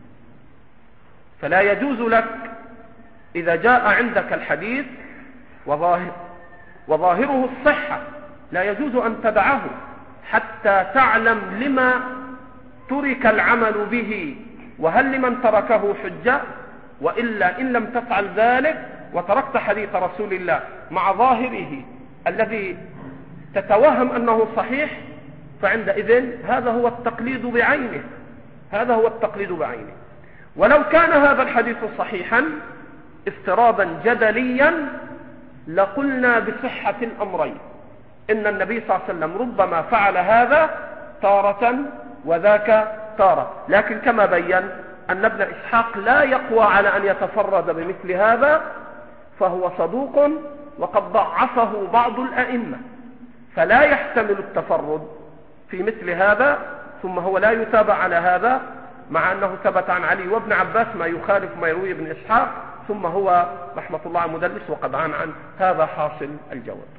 فلا يجوز لك إذا جاء عندك الحديث وظاهر وظاهره الصحة لا يجوز أن تدعه حتى تعلم لما ترك العمل به، وهل لمن تركه حجة، وإلا إن لم تفعل ذلك وتركت حديث رسول الله مع ظاهره الذي تتوهم أنه صحيح، فعندئذ هذا هو التقليد بعينه هذا هو التقليد بعينه. ولو كان هذا الحديث صحيحا افتراضا جدليا لقلنا بصحة الأمرين، إن النبي صلى الله عليه وسلم ربما فعل هذا تارة وذاك تارة، لكن كما بين أن ابن إسحاق لا يقوى على أن يتفرد بمثل هذا، فهو صدوق وقد ضعفه بعض الأئمة، فلا يحتمل التفرد في مثل هذا، ثم هو لا يتابع على هذا، مع أنه ثبت عن علي وابن عباس ما يخالف ما يروي ابن إسحاق، ثم هو رحمة الله على مدلس وقد عن عن هذا حاصل الجواب.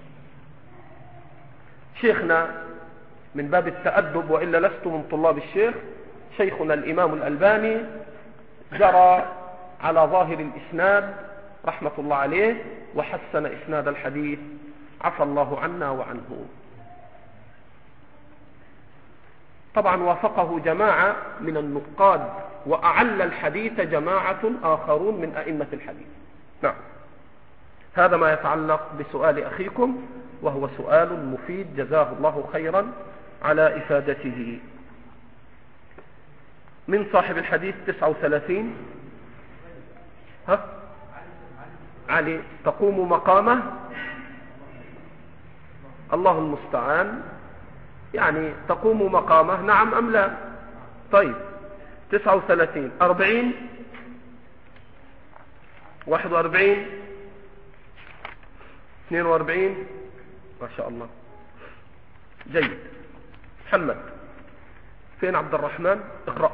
شيخنا من باب التأدب وإلا لست من طلاب الشيخ، شيخنا الإمام الألباني جرى على ظاهر الإسناد رحمة الله عليه وحسن إسناد الحديث، عفى الله عنا وعنه. طبعا وافقه جماعة من النقاد، وأعل الحديث جماعة آخرون من أئمة الحديث. نعم، هذا ما يتعلق بسؤال أخيكم، وهو سؤال مفيد جزاه الله خيرا على إفادته. من صاحب الحديث تسعة وثلاثين؟ ها؟ علي تقوم مقامه؟ الله المستعان، يعني تقوم مقامه نعم أم لا؟ طيب تسعة وثلاثين، أربعين، واحد وأربعين، اثنين وأربعين، ما شاء الله، جيد. محمد فين؟ عبد الرحمن اقرأ.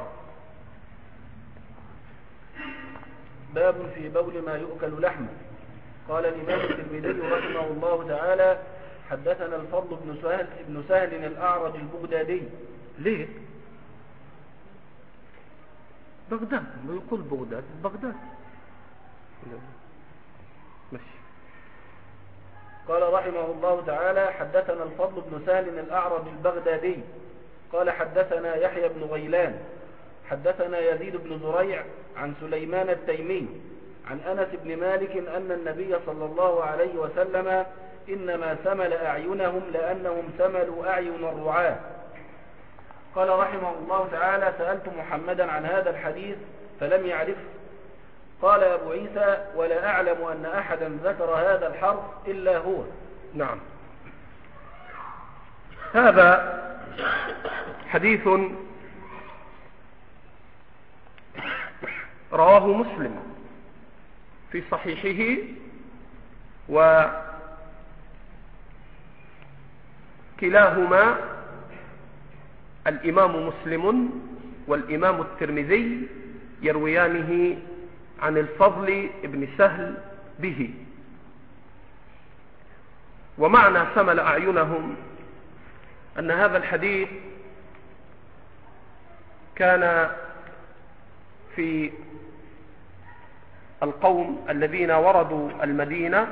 باب في بول ما يؤكل لحمه. قال الإمام الترمذي رحمه الله تعالى: حدثنا الفضل بن سهل بن سهل الأعرج البغدادي. ليه؟ بغداد، ما يقول بغداد، بغداد. ماشي. قال رحمه الله تعالى: حدثنا الفضل بن سهل الأعرج البغدادي قال حدثنا يحيى بن غيلان حدثنا يزيد بن زريع عن سليمان التيمي عن أنس بن مالك أن النبي صلى الله عليه وسلم إنما سمل أعينهم لأنهم سملوا أعين الرعاة. قال رحمه الله تعالى: سألت محمدا عن هذا الحديث فلم يعرفه. قال أبو عيسى: ولا أعلم أن أحدا ذكر هذا الحرف إلا هو. نعم، هذا حديث رواه مسلم في صحيحه، وكلاهما الإمام مسلم والإمام الترمذي يرويانه عن الفضل بن سهل به. ومعنى سمل أعينهم أن هذا الحديث كان في القوم الذين وردوا المدينة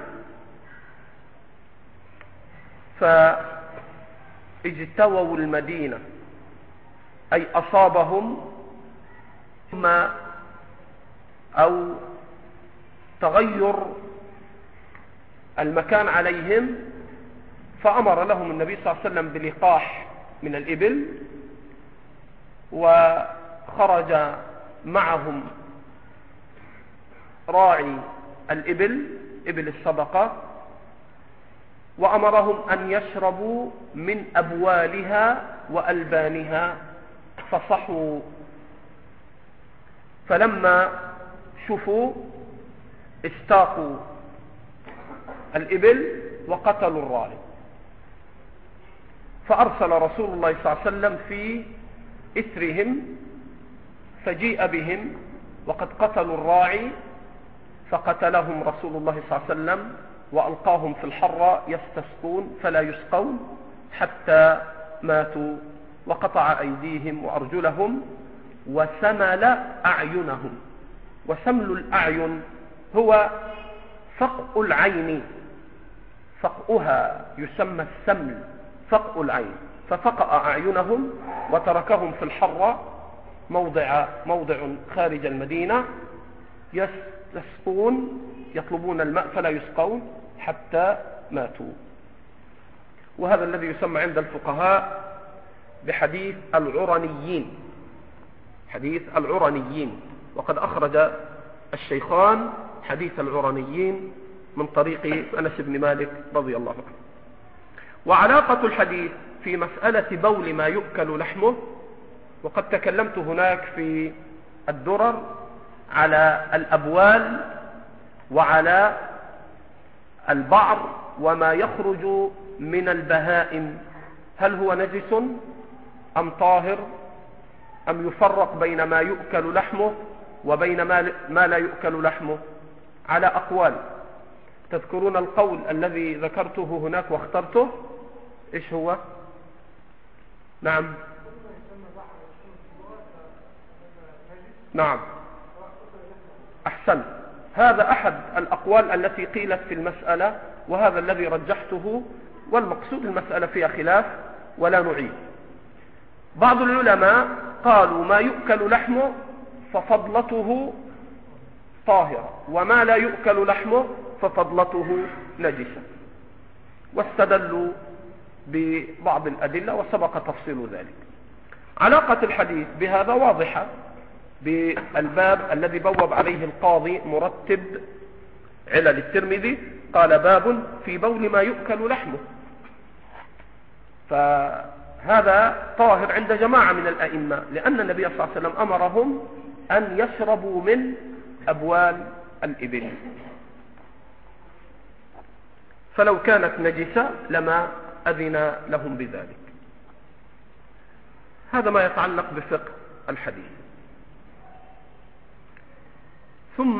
فاجتووا المدينة، أي أصابهم ما أو تغير المكان عليهم، فأمر لهم النبي صلى الله عليه وسلم بلقاح من الإبل، وخرج معهم راعي الإبل، إبل الصدقة، وأمرهم أن يشربوا من أبوالها وألبانها فصحوا. فلما شفوا استاقوا الإبل وقتلوا الراعي، فأرسل رسول الله صلى الله عليه وسلم في إثرهم، فجيء بهم وقد قتلوا الراعي، فقتلهم رسول الله صلى الله عليه وسلم وألقاهم في الحرة يستسقون فلا يسقون حتى ماتوا، وقطع أيديهم وأرجلهم وسمل أعينهم. وسمل الأعين هو فقء العين، فقؤها يسمى السمل، فقء العين. ففقأ أعينهم وتركهم في الحرة، موضع موضع خارج المدينة، يستسقون يطلبون الماء فلا يسقون حتى ماتوا. وهذا الذي يسمى عند الفقهاء بحديث العرنيين، حديث العرنيين. وقد أخرج الشيخان حديث العرنيين من طريق أنس بن مالك رضي الله عنه. وعلاقة الحديث في مسألة بول ما يؤكل لحمه، وقد تكلمت هناك في الدرر على الأبوال وعلى البعر وما يخرج من البهائم، هل هو نجس أم طاهر؟ أم يفرق بين ما يؤكل لحمه وبين ما لا يؤكل لحمه؟ على أقوال. تذكرون القول الذي ذكرته هناك واخترته؟ إيش هو؟ نعم نعم أحسن. هذا أحد الأقوال التي قيلت في المسألة، وهذا الذي رجحته، والمقصود المسألة فيها خلاف ولا نعيد. بعض العلماء قالوا ما يؤكل لحمه ففضلته طاهرة، وما لا يؤكل لحمه ففضلته نجسة، واستدلوا ببعض الأدلة وسبق تفصيل ذلك. علاقة الحديث بهذا واضحة بالباب الذي بوب عليه القاضي مرتب علل الترمذي، قال باب في بول ما يؤكل لحمه، فهذا طاهر عند جماعة من الأئمة، لأن النبي صلى الله عليه وسلم أمرهم أن يشربوا من أبوال الإبل، فلو كانت نجسة لما أذن لهم بذلك. هذا ما يتعلق بفقه الحديث. ثم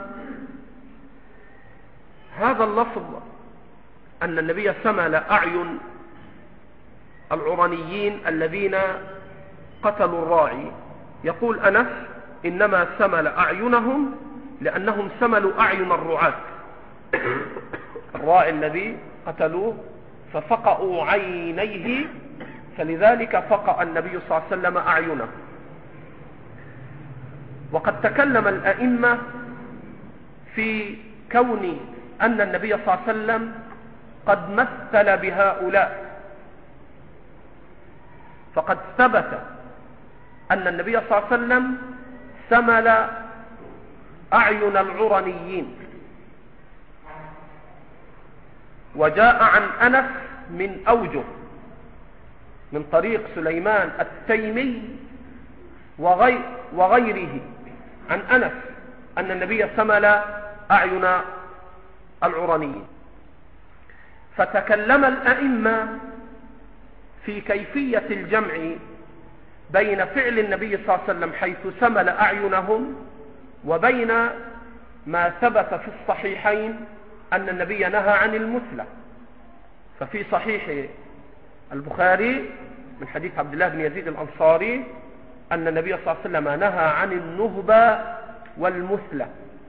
هذا اللفظ أن النبي سمل أعين العرنيين الذين قتلوا الراعي، يقول أنس إنما سمل أعينهم لأنهم سملوا أعين الرعاة، الراعي الذي قتلوه ففقأوا عينيه، فلذلك فقأ النبي صلى الله عليه وسلم أعينه. وقد تكلم الأئمة في كون أن النبي صلى الله عليه وسلم قد مثل بهؤلاء، فقد ثبت أن النبي صلى الله عليه وسلم سمل أعين العرنيين، وجاء عن أنس من أوجه، من طريق سليمان التيمي وغير وغيره عن أنس أن النبي سمل أعين العرنيين. فتكلم الأئمة في كيفية الجمع بين فعل النبي صلى الله عليه وسلم حيث سمل أعينهم وبين ما ثبت في الصحيحين أن النبي نهى عن المثلة. ففي صحيح البخاري من حديث عبد الله بن يزيد الأنصاري أن النبي صلى الله عليه وسلم نهى عن النهبة والمثلة.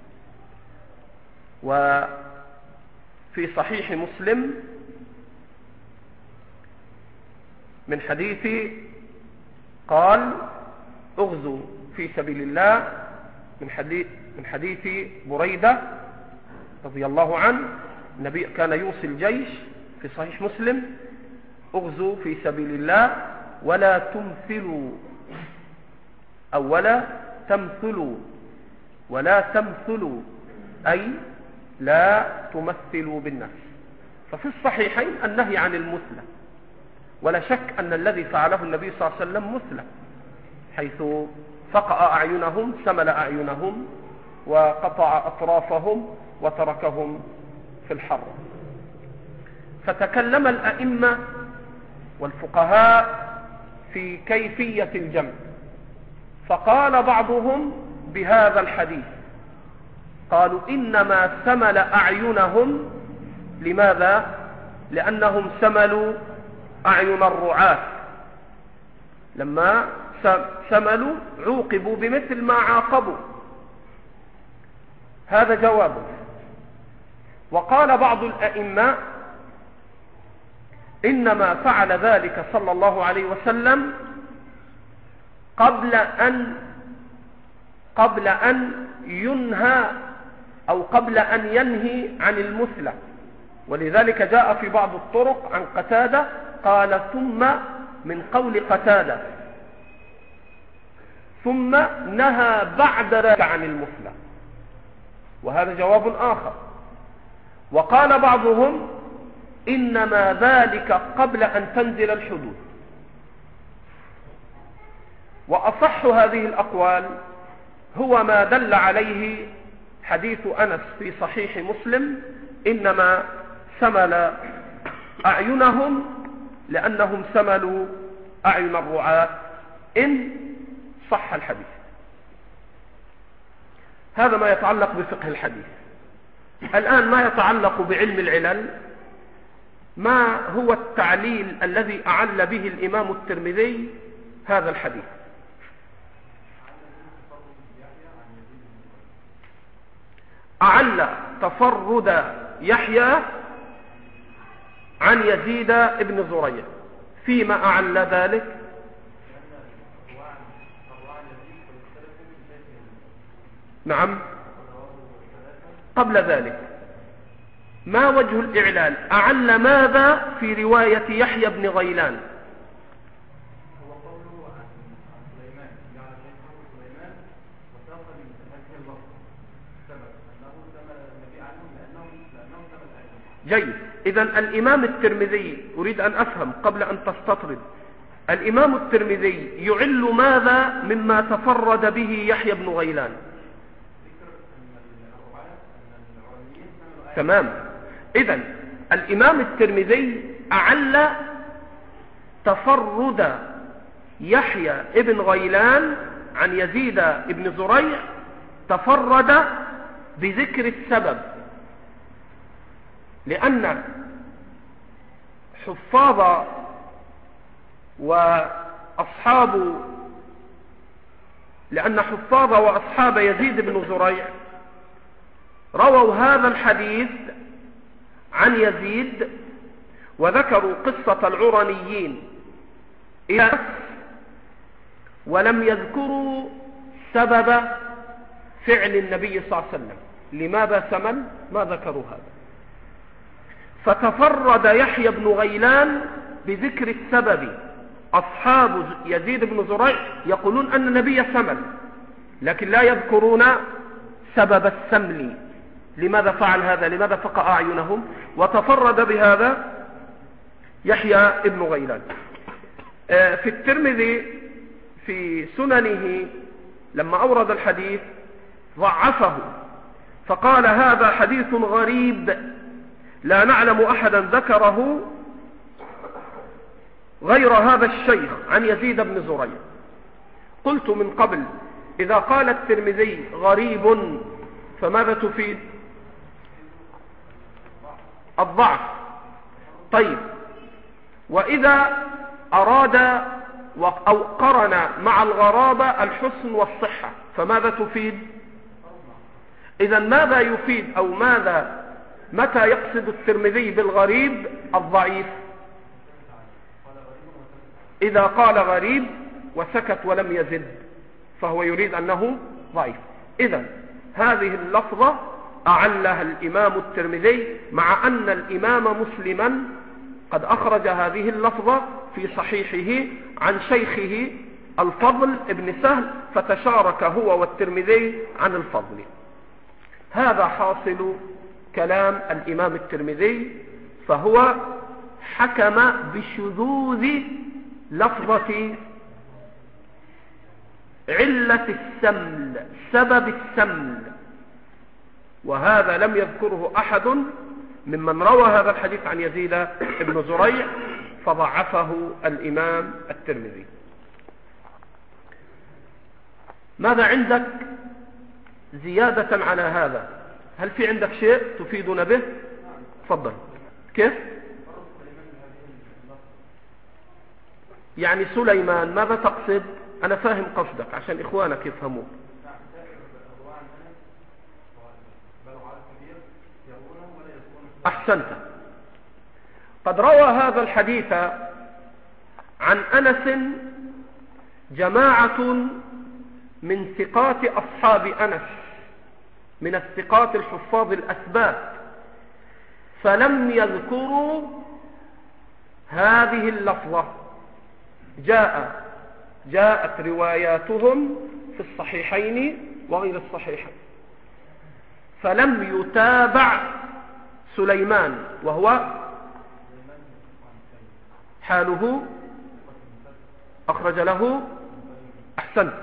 وفي صحيح مسلم من حديث قال اغزوا في سبيل الله، من حديث من حديث بريدة رضي الله عنه، النبي كان يوصي الجيش في صحيح مسلم اغزوا في سبيل الله ولا تمثلوا، أو ولا تمثلوا، ولا تمثلوا أي لا تمثلوا بالنفس. ففي الصحيحين النهي عن المثلة، ولا شك أن الذي فعله النبي صلى الله عليه وسلم مثلة، حيث فقأ أعينهم، سمل أعينهم وقطع أطرافهم وتركهم في الحر. فتكلم الأئمة والفقهاء في كيفية الجمع، فقال بعضهم بهذا الحديث، قالوا إنما سمل أعينهم، لماذا؟ لأنهم سملوا أعين الرعاة، لما سملوا عوقبوا بمثل ما عاقبوا. هذا جوابه. وقال بعض الأئمة إنما فعل ذلك صلى الله عليه وسلم قبل أن قبل أن ينهى أو قبل أن ينهي عن المثلة، ولذلك جاء في بعض الطرق عن قتادة قال ثم من قول قتادة ثم نهى بعد ذلك عن المثلة، وهذا جواب آخر. وقال بعضهم إنما ذلك قبل أن تنزل الحدود. وأصح هذه الأقوال هو ما دل عليه حديث أنس في صحيح مسلم إنما سمل أعينهم لأنهم سملوا أعين الرعاة، إن صح الحديث. هذا ما يتعلق بفقه الحديث. الآن ما يتعلق بعلم العلل، ما هو التعليل الذي أعل به الإمام الترمذي هذا الحديث؟ أعل تفرد يحيى عن يزيد بن زريع. فيما أعل ذلك؟ نعم. قبل ذلك ما وجه الإعلال؟ أعل ماذا في رواية يحيى بن غيلان؟ هو قوله عن سليمان يعني سليمان وساق بمتفاكه اللفظ سبب أنه سمى النبي عنه لأنه لأنه سمى الآية. جيد. إذن الإمام الترمذي، أريد أن أفهم قبل أن تستطرد، الإمام الترمذي يعل ماذا مما تفرد به يحيى بن غيلان؟ تمام. إذن الإمام الترمذي أعل تفرد يحيى ابن غيلان عن يزيد ابن زريع، تفرد بذكر السبب، لأن حفاظ وأصحاب لأن حفاظ وأصحاب يزيد بن زريع رووا هذا الحديث عن يزيد وذكروا قصة العرنيين ولم يذكروا سبب فعل النبي صلى الله عليه وسلم. لماذا سمن؟ ما ذكروا هذا. فتفرد يحيى بن غيلان بذكر السبب. أصحاب يزيد بن زريع يقولون أن النبي سمن، لكن لا يذكرون سبب السمل، لماذا فعل هذا، لماذا فقع أعينهم. وتفرد بهذا يحيى بن غيلان. في الترمذي في سننه لما أورد الحديث ضعفه، فقال هذا حديث غريب لا نعلم أحدا ذكره غير هذا الشيخ عن يزيد بن زريع. قلت من قبل إذا قال الترمذي غريب فماذا تفيد؟ الضعف. طيب، وإذا أراد أو قرن مع الغرابة الحسن والصحة فماذا تفيد؟ إذا ماذا يفيد أو ماذا متى يقصد الترمذي بالغريب؟ الضعيف. إذا قال غريب وسكت ولم يزد فهو يريد أنه ضعيف. إذا هذه اللفظة أعلها الإمام الترمذي، مع أن الإمام مسلما قد أخرج هذه اللفظة في صحيحه عن شيخه الفضل ابن سهل، فتشارك هو والترمذي عن الفضل. هذا حاصل كلام الإمام الترمذي، فهو حكم بشذوذ لفظة علة السمل، سبب السمل، وهذا لم يذكره أحد ممن روى هذا الحديث عن يزيد بن زريع، فضعفه الإمام الترمذي. ماذا عندك زيادة على هذا؟ هل في عندك شيء تفيدنا به؟ تفضل. كيف؟ يعني سليمان ماذا تقصد؟ أنا فاهم قصدك عشان إخوانك يفهموك. أحسنت. قد روى هذا الحديث عن أنس جماعة من ثقات أصحاب أنس، من الثقات الحفاظ الأثبات، فلم يذكروا هذه اللفظة. جاء جاءت رواياتهم في الصحيحين وغير الصحيحين، فلم يتابع سليمان وهو حاله أخرج له. أحسنت.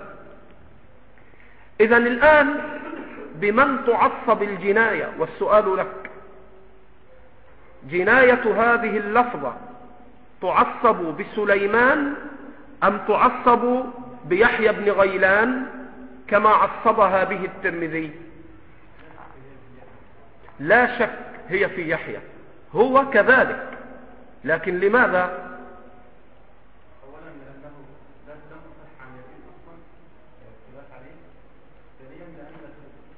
إذن الآن بمن تعصب الجناية؟ والسؤال لك، جناية هذه اللفظة تعصب بسليمان أم تعصب بيحيى بن غيلان كما عصبها به الترمذي؟ لا شك هي في يحيى، هو كذلك، لكن لماذا؟ اولا لانه لا تصح عن يزيد اصلا اختلاف عليه، ثانيا لان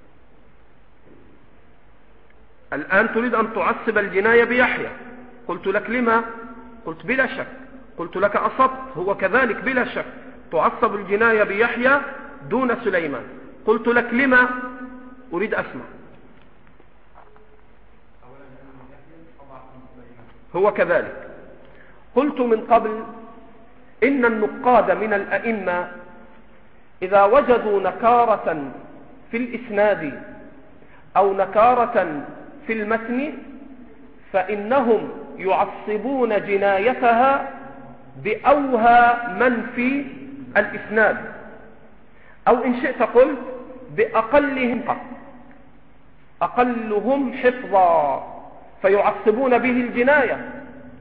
الآن تريد أن تعصب الجناية بيحيى. قلت لك لما؟ قلت بلا شك. قلت لك أصبت، هو كذلك بلا شك تعصب الجناية بيحيى دون سليمان. قلت لك لما؟ أريد أسمع. هو كذلك. قلت من قبل إن النقاد من الأئمة إذا وجدوا نكارة في الإسناد أو نكارة في المتن فإنهم يعصبون جنايتها بأوهى من في الإسناد، أو إن شئت قلت بأقلهم أقلهم حفظا، فيعصبون به الجناية.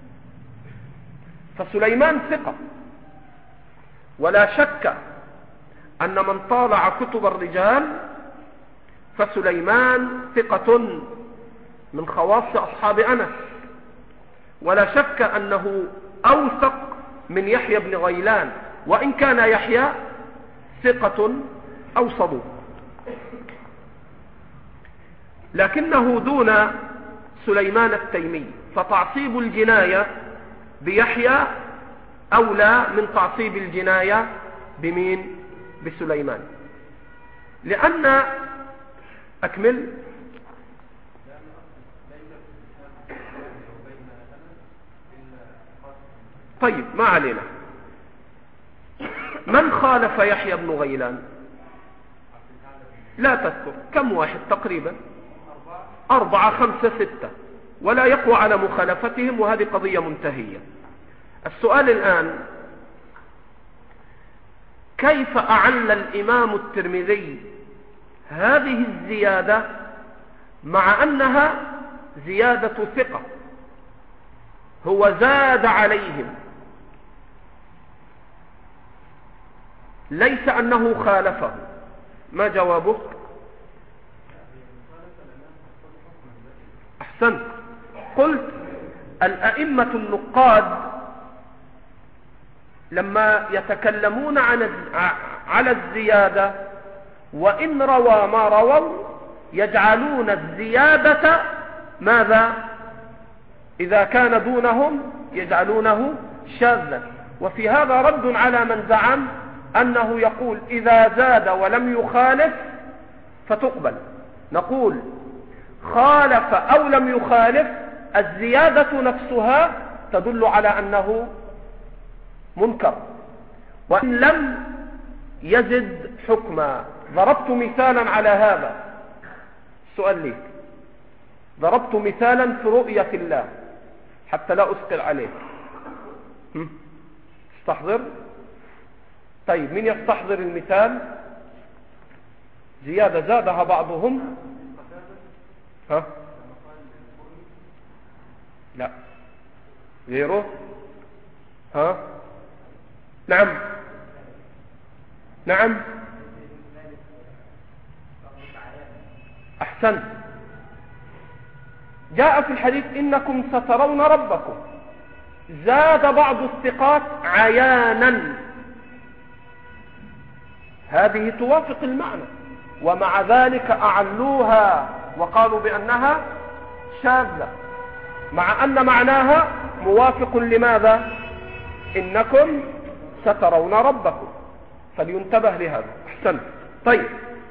فسليمان ثقة، ولا شك أن من طالع كتب الرجال فسليمان ثقة من خواص أصحاب أنس، ولا شك أنه أوثق من يحيى بن غيلان، وإن كان يحيى ثقة أو صدوق، لكنه دون سليمان التيمي. فتعصيب الجناية بيحيى أولى من تعصيب الجناية بمين؟ بسليمان. لأن أكمل. طيب ما علينا. من خالف يحيى بن غيلان؟ لا تذكر. كم واحد تقريبا؟ أربعة خمسة ستة، ولا يقوى على مخالفتهم، وهذه قضية منتهية. السؤال الآن: كيف أعل الإمام الترمذي هذه الزيادة مع أنها زيادة ثقة؟ هو زاد عليهم، ليس أنه خالفه. ما جوابك؟ أحسنت. قلت الأئمة النقاد لما يتكلمون عن على الزيادة وإن روى ما رووا يجعلون الزيادة ماذا؟ إذا كان دونهم يجعلونه شاذا. وفي هذا رد على من زعم أنه يقول إذا زاد ولم يخالف فتقبل. نقول خالف أو لم يخالف، الزيادة نفسها تدل على أنه منكر، وإن لم يزد حكما. ضربت مثالا على هذا. سؤال ليك. ضربت مثالا في رؤية الله حتى لا أثقل عليك. استحضر. طيب من يستحضر المثال؟ زيادة زادها بعضهم. ها؟ لا غيره. ها؟ نعم نعم أحسن. جاء في الحديث إنكم سترون ربكم، زاد بعض الثقات عيانا، هذه توافق المعنى، ومع ذلك أعلوها وقالوا بأنها شاذة، مع أن معناها موافق لماذا؟ إنكم سترون ربكم. فلينتبه لهذا. أحسن. طيب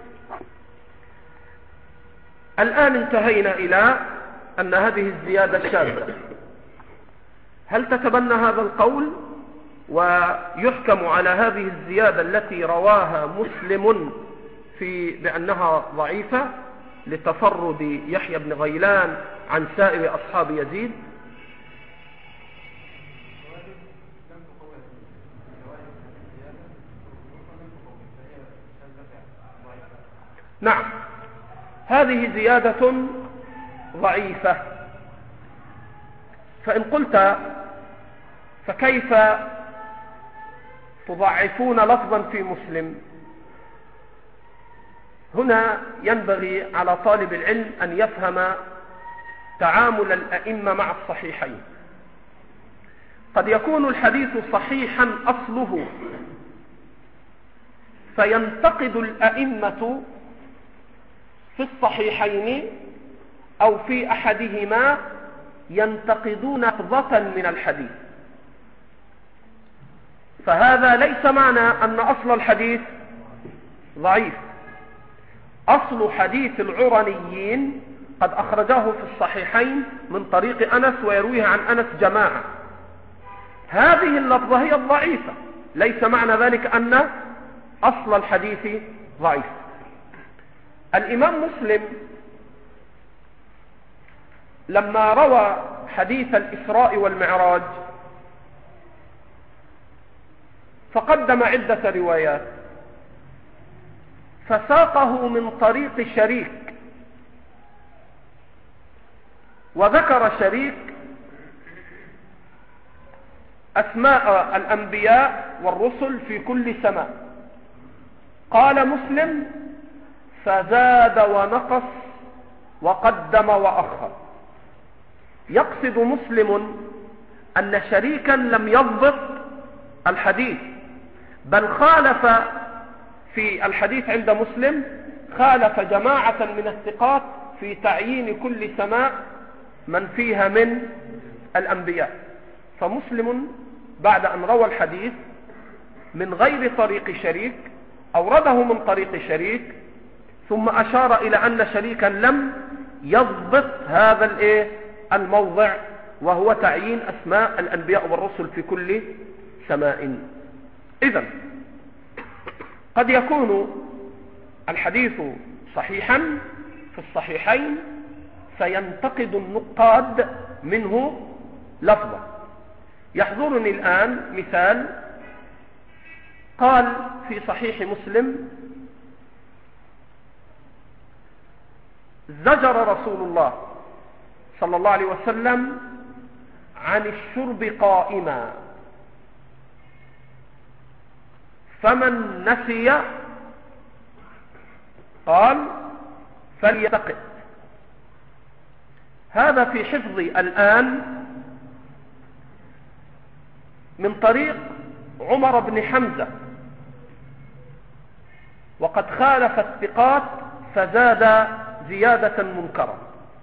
الآن انتهينا إلى أن هذه الزيادة شاذة. هل تتبنى هذا القول ويحكم على هذه الزيادة التي رواها مسلم في بأنها ضعيفة لتفرد يحيى بن غيلان عن سائر أصحاب يزيد؟ نعم، هذه زيادة ضعيفة. فإن قلت فكيف تضعفون لفظا في مسلم. هنا ينبغي على طالب العلم أن يفهم تعامل الأئمة مع الصحيحين. قد يكون الحديث صحيحا أصله، فينتقد الأئمة في الصحيحين أو في أحدهما ينتقدون لفظة من الحديث، فهذا ليس معنى أن أصل الحديث ضعيف. أصل حديث العرنيين قد أخرجاه في الصحيحين من طريق أنس ويرويه عن أنس جماعة، هذه اللفظة هي الضعيفة، ليس معنى ذلك أن أصل الحديث ضعيف. الإمام مسلم لما روى حديث الإسراء والمعراج فقدم عدة روايات، فساقه من طريق شريك، وذكر شريك أسماء الأنبياء والرسل في كل سماء. قال مسلم: فزاد ونقص وقدم وأخر. يقصد مسلم أن شريكا لم يضبط الحديث، بل خالف في الحديث عند مسلم، خالف جماعة من الثقات في تعيين كل سماء من فيها من الأنبياء. فمسلم بعد أن روى الحديث من غير طريق شريك أورده من طريق شريك، ثم أشار إلى أن شريكا لم يضبط هذا الايه الموضع، وهو تعيين أسماء الأنبياء والرسل في كل سماء. إذن قد يكون الحديث صحيحا في الصحيحين فينتقد النقاد منه لفظا. يحضرني الآن مثال، قال في صحيح مسلم: زجر رسول الله صلى الله عليه وسلم عن الشرب قائما، فمن نسي قال فليتقي. هذا في حفظي الآن من طريق عمر بن حمزة، وقد خالف الثقات فزاد زيادة منكرة.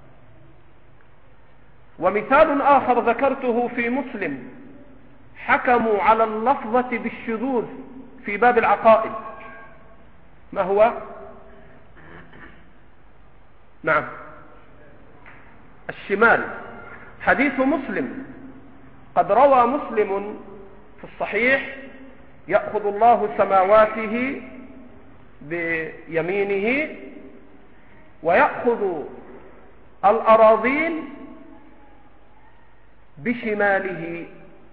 ومثال آخر ذكرته في مسلم، حكموا على اللفظة بالشذوذ في باب العقائد. ما هو؟ نعم، الشمال. حديث مسلم، قد روى مسلم في الصحيح: يأخذ الله سماواته بيمينه ويأخذ الأراضين بشماله.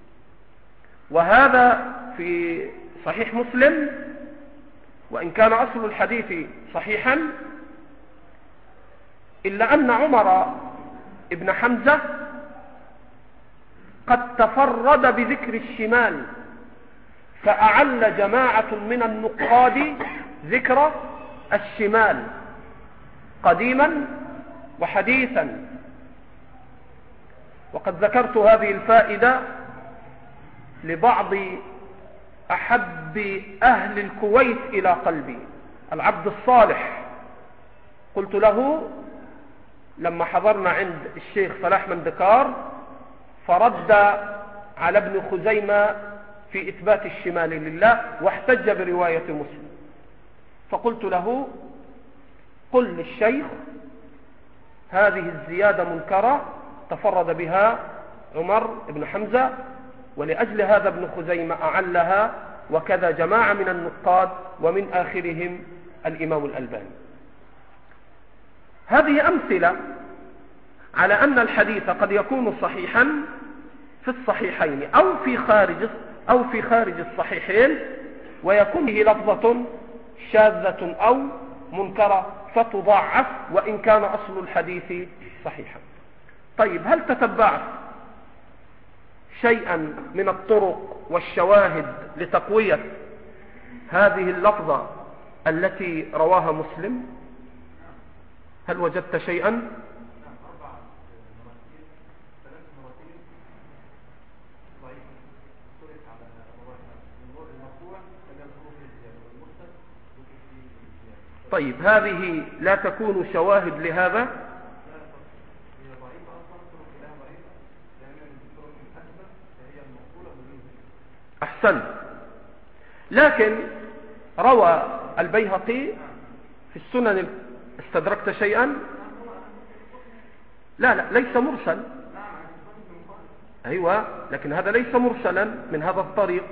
وهذا في صحيح مسلم، وإن كان أصل الحديث صحيحا، إلا أن عمر ابن حمزة قد تفرد بذكر الشمال، فأعل جماعة من النقاد ذكر الشمال قديما وحديثا. وقد ذكرت هذه الفائدة لبعض أحب أهل الكويت إلى قلبي، العبد الصالح. قلت له لما حضرنا عند الشيخ فلاح مندكار فرد على ابن خزيمة في إثبات الشمال لله واحتج برواية مسلم، فقلت له: قل للشيخ هذه الزيادة منكرة تفرد بها عمر بن حمزة، ولأجل هذا ابن خزيمة أعلها، وكذا جماعة من النقاد، ومن آخرهم الإمام الألباني. هذه أمثلة على أن الحديث قد يكون صحيحا في الصحيحين أو في خارج أو في خارج الصحيحين، ويكون به لفظة شاذة أو منكرة فتضاعف وإن كان أصل الحديث صحيحا. طيب، هل تتبعت شيئا من الطرق والشواهد لتقوية هذه اللفظة التي رواها مسلم؟ هل وجدت شيئا؟ طيب هذه لا تكون شواهد لهذا؟ أحسن. لكن روى البيهقي في السنن، استدركت شيئا؟ لا لا ليس مرسل. أيوة لكن هذا ليس مرسلا من هذا الطريق.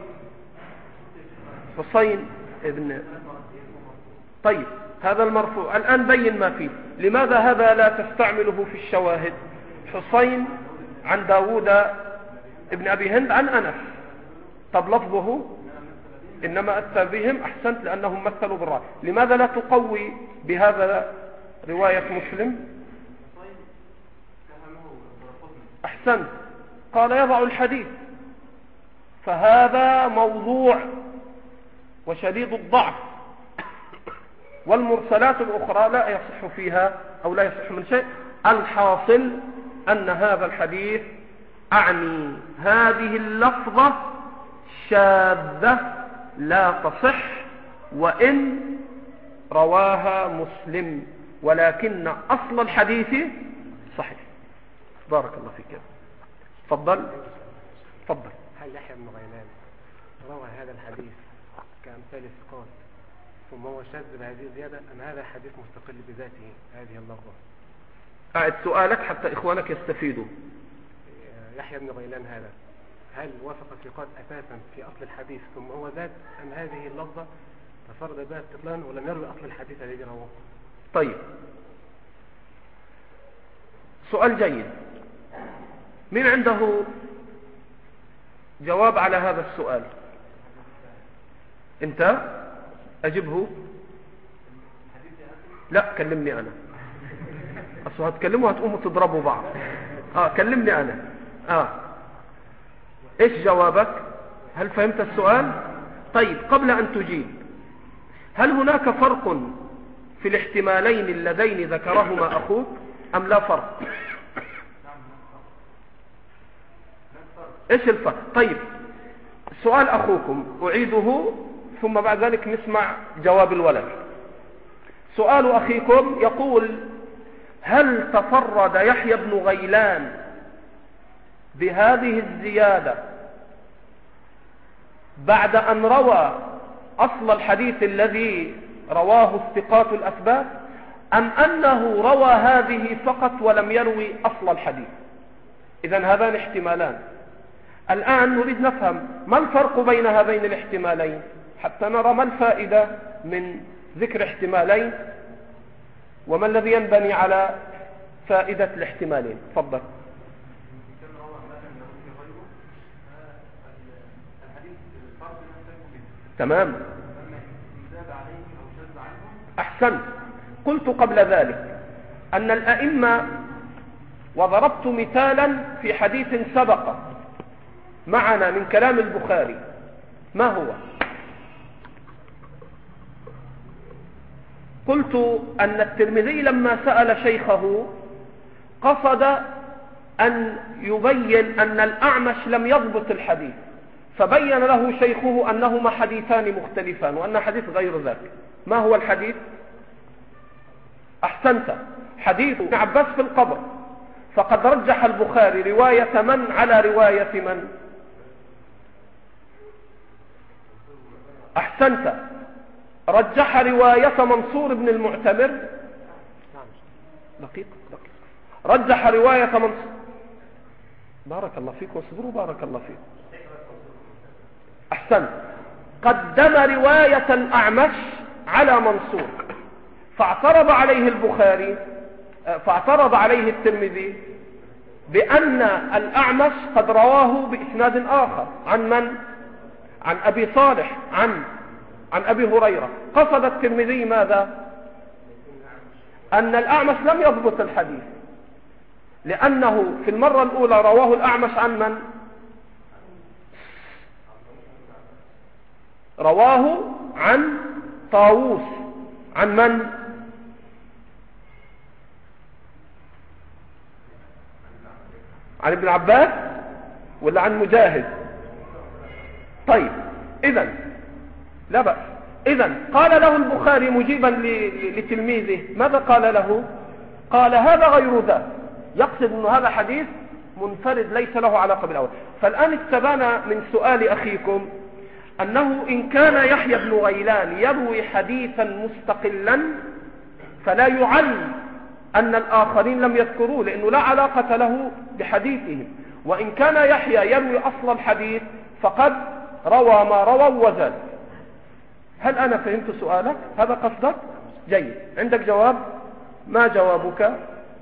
حسين ابن طيب هذا المرفوع. الآن بين ما فيه. لماذا هذا لا تستعمله في الشواهد؟ حسين عن داود ابن أبي هند عن أنس. طب لفظه إنما أتى بهم. أحسنت، لأنهم مثلوا بالرأي. لماذا لا تقوي بهذا رواية مسلم؟ أحسنت، قال يضع الحديث، فهذا موضوع وشديد الضعف، والمرسلات الأخرى لا يصح فيها أو لا يصح من شيء. الحاصل أن هذا الحديث أعني هذه اللفظة شاذة لا تصح وإن رواها مسلم، ولكن أصل الحديث صحيح. بارك الله فيك. تفضل تفضل. هل يحيى بن غيلان روى هذا الحديث كأمثال الثقات ثم هو شاذ بهذه الزيادة أم هذا حديث مستقل بذاته هذه اللفظة؟ أعد سؤالك حتى إخوانك يستفيدوا. يحيى بن غيلان هذا هل وافق الثقات أساسا في أصل الحديث ثم هو زاد، أم هذه اللفظة تفرد بها استقلالا ولم يروي أصل الحديث الذي رواه؟ طيب سؤال جيد. من عنده جواب على هذا السؤال؟ انت اجبه. لا كلمني انا، اصلا هتكلموا هتقوموا تضربوا بعض. اه كلمني انا. اه ايش جوابك؟ هل فهمت السؤال؟ طيب قبل ان تجيب، هل هناك فرق في الاحتمالين اللذين ذكرهما اخوك ام لا فرق؟ ايش الفرق؟ طيب سؤال اخوكم اعيده ثم بعد ذلك نسمع جواب الولد. سؤال اخيكم يقول: هل تفرد يحيى بن غيلان بهذه الزيادة بعد ان روى اصل الحديث الذي رواه الثقات الاثبات، ام انه روى هذه فقط ولم يروي اصل الحديث؟ اذن هذان احتمالان. الآن نريد نفهم ما الفرق بين هذين الاحتمالين حتى نرى ما الفائدة من ذكر احتمالين وما الذي ينبني على فائدة الاحتمالين. تفضل. تمام. أحسنت. قلت قبل ذلك أن الأئمة، وضربت مثالا في حديث سبق معنا من كلام البخاري، ما هو؟ قلت أن الترمذي لما سأل شيخه قصد أن يبين أن الأعمش لم يضبط الحديث، فبين له شيخه أنهما حديثان مختلفان وأن حديث غير ذاك. ما هو الحديث؟ أحسنت، حديث ابن عباس في القبر. فقد رجح البخاري رواية من على رواية من؟ أحسنت، رجح رواية منصور بن المعتمر. دقيقة دقيقة. رجح رواية منصور. بارك الله فيك واصبروا. بارك الله فيك. أحسنت. قدم رواية الأعمش على منصور، فاعترض عليه البخاري فاعترض عليه الترمذي بأن الأعمش قد رواه بإسناد آخر عن من؟ عن أبي صالح عن عن أبي هريرة. قصد الترمذي ماذا؟ أن الأعمش لم يضبط الحديث، لأنه في المرة الأولى رواه الأعمش عن من؟ رواه عن طاووس. عن من؟ عن ابن عباس ولا عن مجاهد؟ طيب إذن لا بأس. إذن قال له البخاري مجيبا لتلميذه، ماذا قال له؟ قال هذا غير ذا، يقصد أن هذا حديث منفرد ليس له علاقة بالأول. فالآن استبان من سؤال أخيكم أنه إن كان يحيى بن غيلان يروي حديثا مستقلا فلا يعل أن الآخرين لم يذكروه، لأنه لا علاقة له بحديثهم. وإن كان يحيى يروي أصل الحديث فقد روى ما روى وزاد. هل أنا فهمت سؤالك؟ هذا قصدك؟ جيد. عندك جواب؟ ما جوابك؟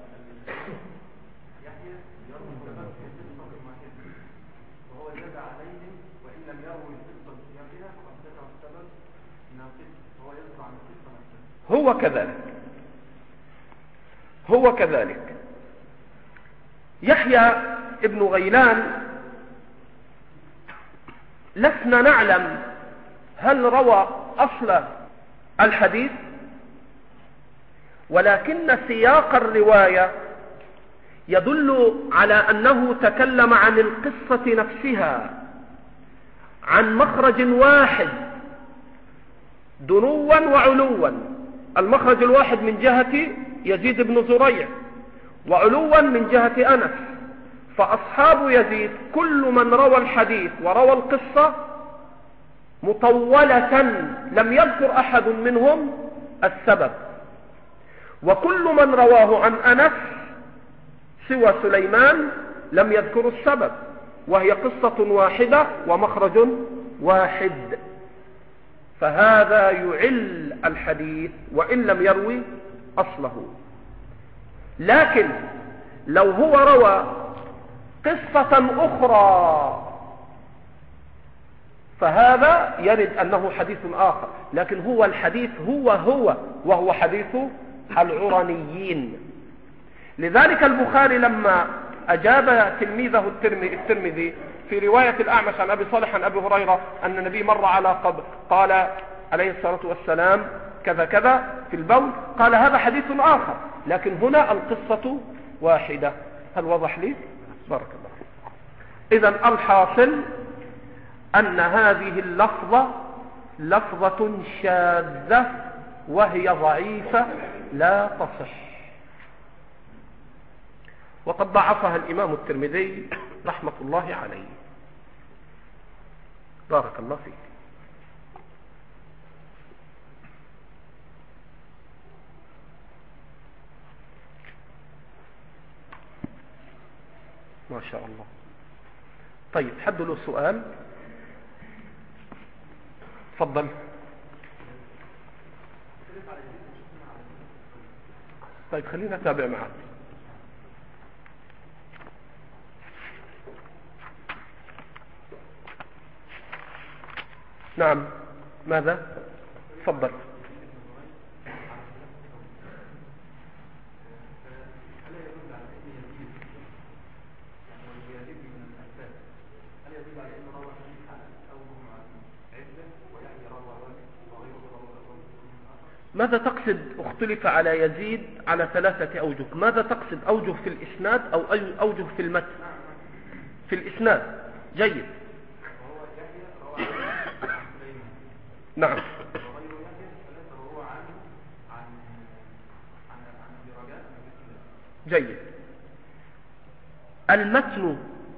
هو كذلك هو كذلك يحيى ابن غيلان لسنا نعلم هل روى أصل الحديث، ولكن سياق الرواية يدل على أنه تكلم عن القصة نفسها عن مخرج واحد دنوا وعلوا. المخرج الواحد من جهة يزيد بن زريع، وعلوا من جهة أنس. فأصحاب يزيد كل من روى الحديث وروى القصة مطولة لم يذكر أحد منهم السبب، وكل من رواه عن أنس سوى سليمان لم يذكر السبب، وهي قصة واحدة ومخرج واحد. فهذا يعل الحديث وإن لم يروي أصله. لكن لو هو روى قصة أخرى فهذا يرد أنه حديث آخر، لكن هو الحديث هو هو وهو حديث العرنيين. لذلك البخاري لما أجاب تلميذه الترمذي في رواية الأعمش عن أبي صالح عن أبي هريرة أن النبي مر على قبر قال عليه الصلاة والسلام كذا كذا في البول، قال هذا حديث آخر، لكن هنا القصة واحدة. هل وضح لي؟ بارك الله. إذن الحاصل أن هذه اللفظة لفظة شاذة وهي ضعيفة لا تصح، وقد ضعفها الإمام الترمذي رحمة الله عليه. بارك الله فيك. ما شاء الله. طيب حد له سؤال؟ تفضل. طيب خلينا نتابع معك. نعم ماذا؟ تفضل. ماذا تقصد اختلف على يزيد على ثلاثة أوجه؟ ماذا تقصد؟ أوجه في الإسناد أو أوجه في المتن؟ في الإسناد. جيد. نعم. جيد. المتن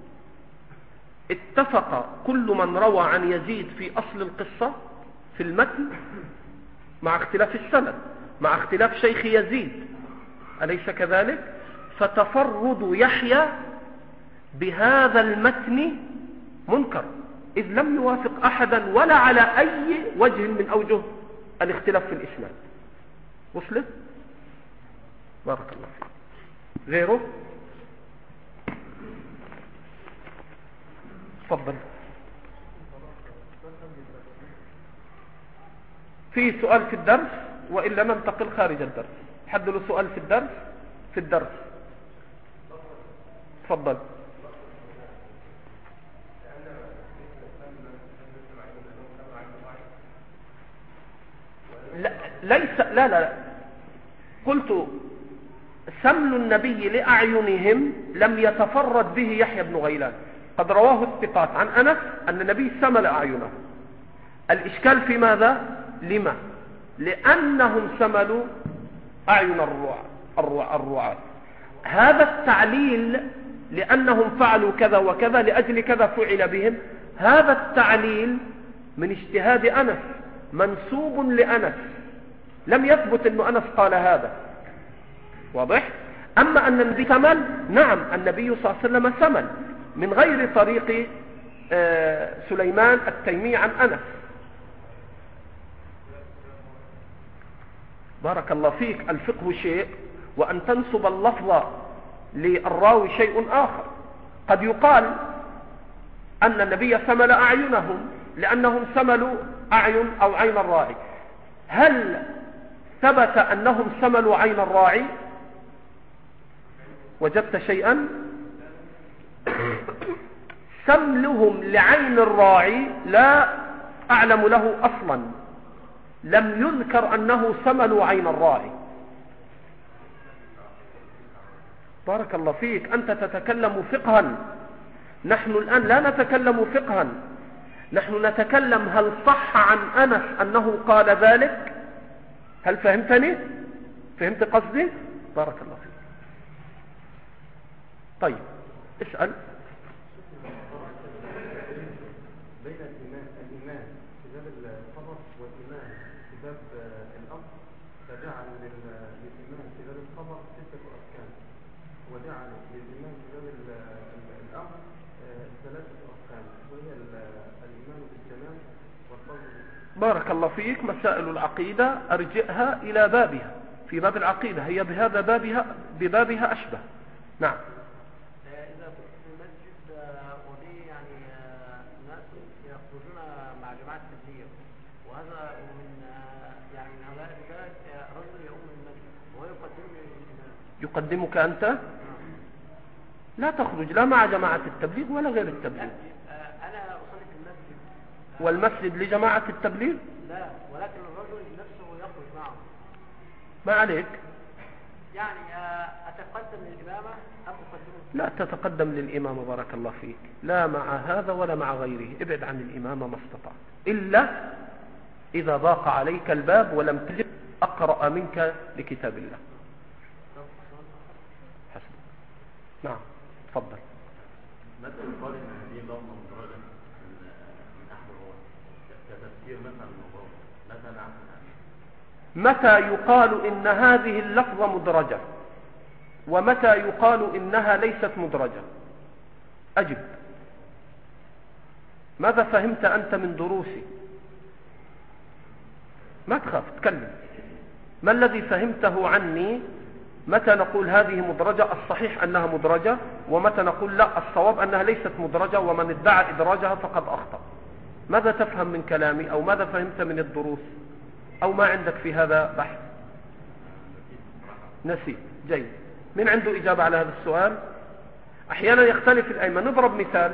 اتفق كل من روى عن يزيد في أصل القصة في المتن مع اختلاف السند، مع اختلاف شيخ يزيد، أليس كذلك؟ فتفرد يحيى بهذا المتن منكر، إذ لم يوافق أحدا ولا على أي وجه من أوجه الاختلاف في الإسناد. وصلت؟ بارك الله فيك. غيره؟ تفضل. في سؤال في الدرس وإلا ننتقل خارج الدرس. حد له سؤال في الدرس؟ في الدرس تفضل. ليس لا لا قلت سمل النبي لأعينهم لم يتفرد به يحيى بن غيلان، قد رواه الثقات عن أنس أن النبي سمل أعينهم. الإشكال في ماذا؟ لما؟ لأنهم سملوا أعين الرعاة. هذا التعليل لأنهم فعلوا كذا وكذا لأجل كذا فعل بهم، هذا التعليل من اجتهاد أنس منسوب لأنس، لم يثبت أن أنس قال هذا. واضح؟ أما أن النبي سمل، نعم النبي صلى الله عليه وسلم سمل من غير طريق سليمان التيمي عن أنس. بارك الله فيك. الفقه شيء وأن تنسب اللفظ للراوي شيء آخر. قد يقال أن النبي سمل أعينهم لأنهم سملوا أعين أو عين الراعي. هل ثبت أنهم سملوا عين الراعي؟ وجدت شيئا؟ سملهم لعين الراعي لا أعلم له أصلا، لم يذكر أنه سملوا عين الراعي. بارك الله فيك. أنت تتكلم فقها، نحن الآن لا نتكلم فقها، نحن نتكلم هل صح عن أنس أنه قال ذلك؟ هل فهمتني؟ فهمت قصدي؟ بارك الله فيك. طيب اسأل. بين الإيمان الإيمان في باب الخبر والإيمان في باب الأمر، فجعل للإيمان في باب الخبر ستة أركان، وجعل للإيمان في باب الأمر ثلاثة أركان، وهي الإيمان بالزمان والقول. بارك الله فيك. مسائل العقيدة أرجئها إلى بابها، في باب العقيدة هي بهذا بابها ببابها أشبه. نعم. إذا كنت في المسجد ولي يعني ناس يخرجون مع جماعة التبليغ، وهذا من يعني من هؤلاء الرجال رجل يؤم المسجد وهو يقدمني للمسجد. يقدمك أنت؟ لا تخرج لا مع جماعة التبليغ ولا غير التبليغ. أنا أصلي في المسجد. والمسجد لجماعة التبليغ؟ لا، ولكن الرجل نفسه يخرج معه. ما عليك؟ يعني أتقدم للإمامة أم أقدمه؟ لا تتقدم للإمامة بارك الله فيك، لا مع هذا ولا مع غيره. ابعد عن الإمامة ما استطعت، إلا إذا ضاق عليك الباب ولم تجد أقرأ منك لكتاب الله. حسن. نعم تفضل. متى يقال ان هذه لفظه مدرجه من من احد الرواه كتفسير مثلا الموضوع؟ متى نعرف متى يقال ان هذه اللفظه مدرجه ومتى يقال انها ليست مدرجه؟ اجب. ماذا فهمت انت من دروسي؟ ما تخاف تكلم. ما الذي فهمته عني؟ متى نقول هذه مدرجة الصحيح أنها مدرجة، ومتى نقول لا الصواب أنها ليست مدرجة ومن ادعى إدراجها فقد أخطأ؟ ماذا تفهم من كلامي؟ أو ماذا فهمت من الدروس؟ أو ما عندك في هذا بحث؟ نسيت. جيد. من عنده إجابة على هذا السؤال؟ أحيانا يختلف الأئمة. نضرب مثال.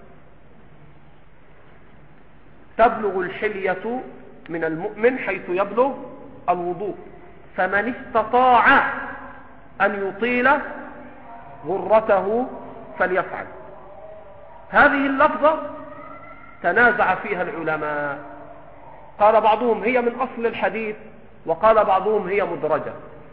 تبلغ الحلية من المؤمن حيث يبلغ الوضوء، فمن استطاع أن يطيل غرته فليفعل. هذه اللفظة تنازع فيها العلماء، قال بعضهم هي من أصل الحديث وقال بعضهم هي مدرجة.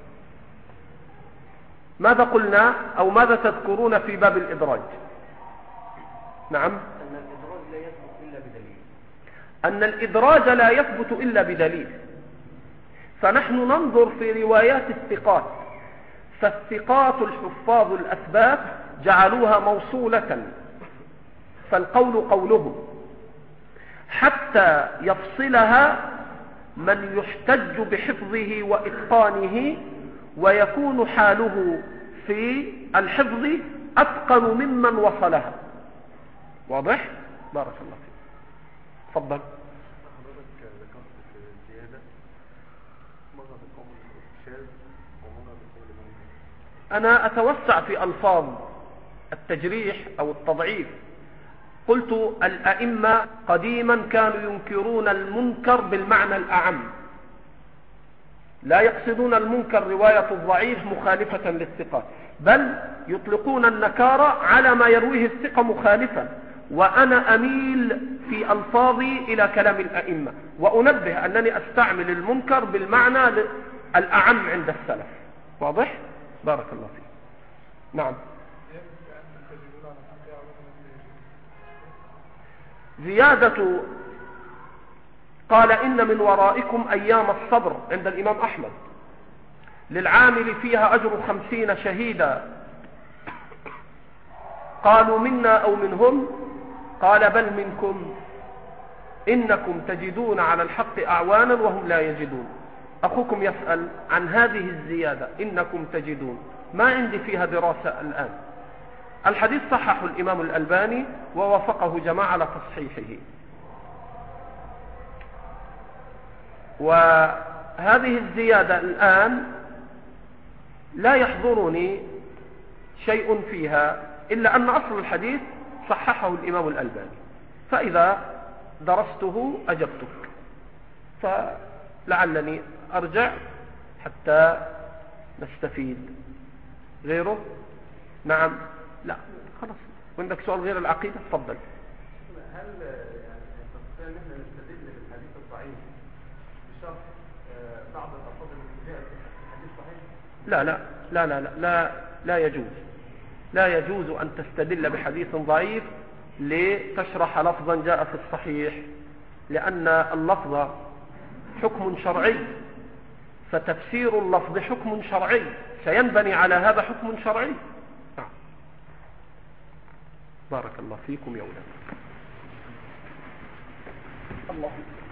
ماذا قلنا أو ماذا تذكرون في باب الإدراج؟ نعم. أن الإدراج لا يثبت إلا بدليل. أن الإدراج لا يثبت إلا بدليل. فنحن ننظر في روايات الثقات، فالثقات الحفاظ الأثبات جعلوها موصولة، فالقول قولهم، حتى يفصلها من يحتج بحفظه وإتقانه ويكون حاله في الحفظ أتقن ممن وصلها. واضح؟ بارك الله فيك. تفضل. أنا أتوسع في ألفاظ التجريح أو التضعيف. قلت الأئمة قديما كانوا ينكرون المنكر بالمعنى الأعم، لا يقصدون المنكر رواية الضعيف مخالفة للثقة، بل يطلقون النكارة على ما يرويه الثقة مخالفا. وأنا أميل في ألفاظي إلى كلام الأئمة، وأنبه أنني أستعمل المنكر بالمعنى الأعم عند السلف. واضح؟ بارك الله فيك. نعم. زيادة قال إن من ورائكم أيام الصبر عند الإمام أحمد للعامل فيها أجر خمسين شهيدا. قالوا منا أو منهم؟ قال بل منكم، إنكم تجدون على الحق أعوانا وهم لا يجدون. أخوكم يسأل عن هذه الزيادة إنكم تجدون، ما عندي فيها دراسة الآن. الحديث صححه الإمام الألباني ووافقه جماعة على تصحيحه. وهذه الزيادة الآن لا يحضرني شيء فيها إلا أن أصل الحديث صححه الإمام الألباني، فإذا درسته أجبتك، فلعلني أرجع حتى نستفيد. غيره؟ نعم. لا خلاص. وعندك سؤال غير العقيدة؟ تفضل. هل يعني تستطيع ان احنا نستدل بالحديث الضعيف بشرط بعض الألفاظ اللي جاءت في الحديث الصحيح؟ لا لا لا لا لا لا, لا يجوز لا يجوز أن تستدل بحديث ضعيف لتشرح لفظا جاء في الصحيح، لأن اللفظ حكم شرعي، فتفسير اللفظ حكم شرعي، سينبني على هذا حكم شرعي. بارك الله فيكم يا أولاد. الله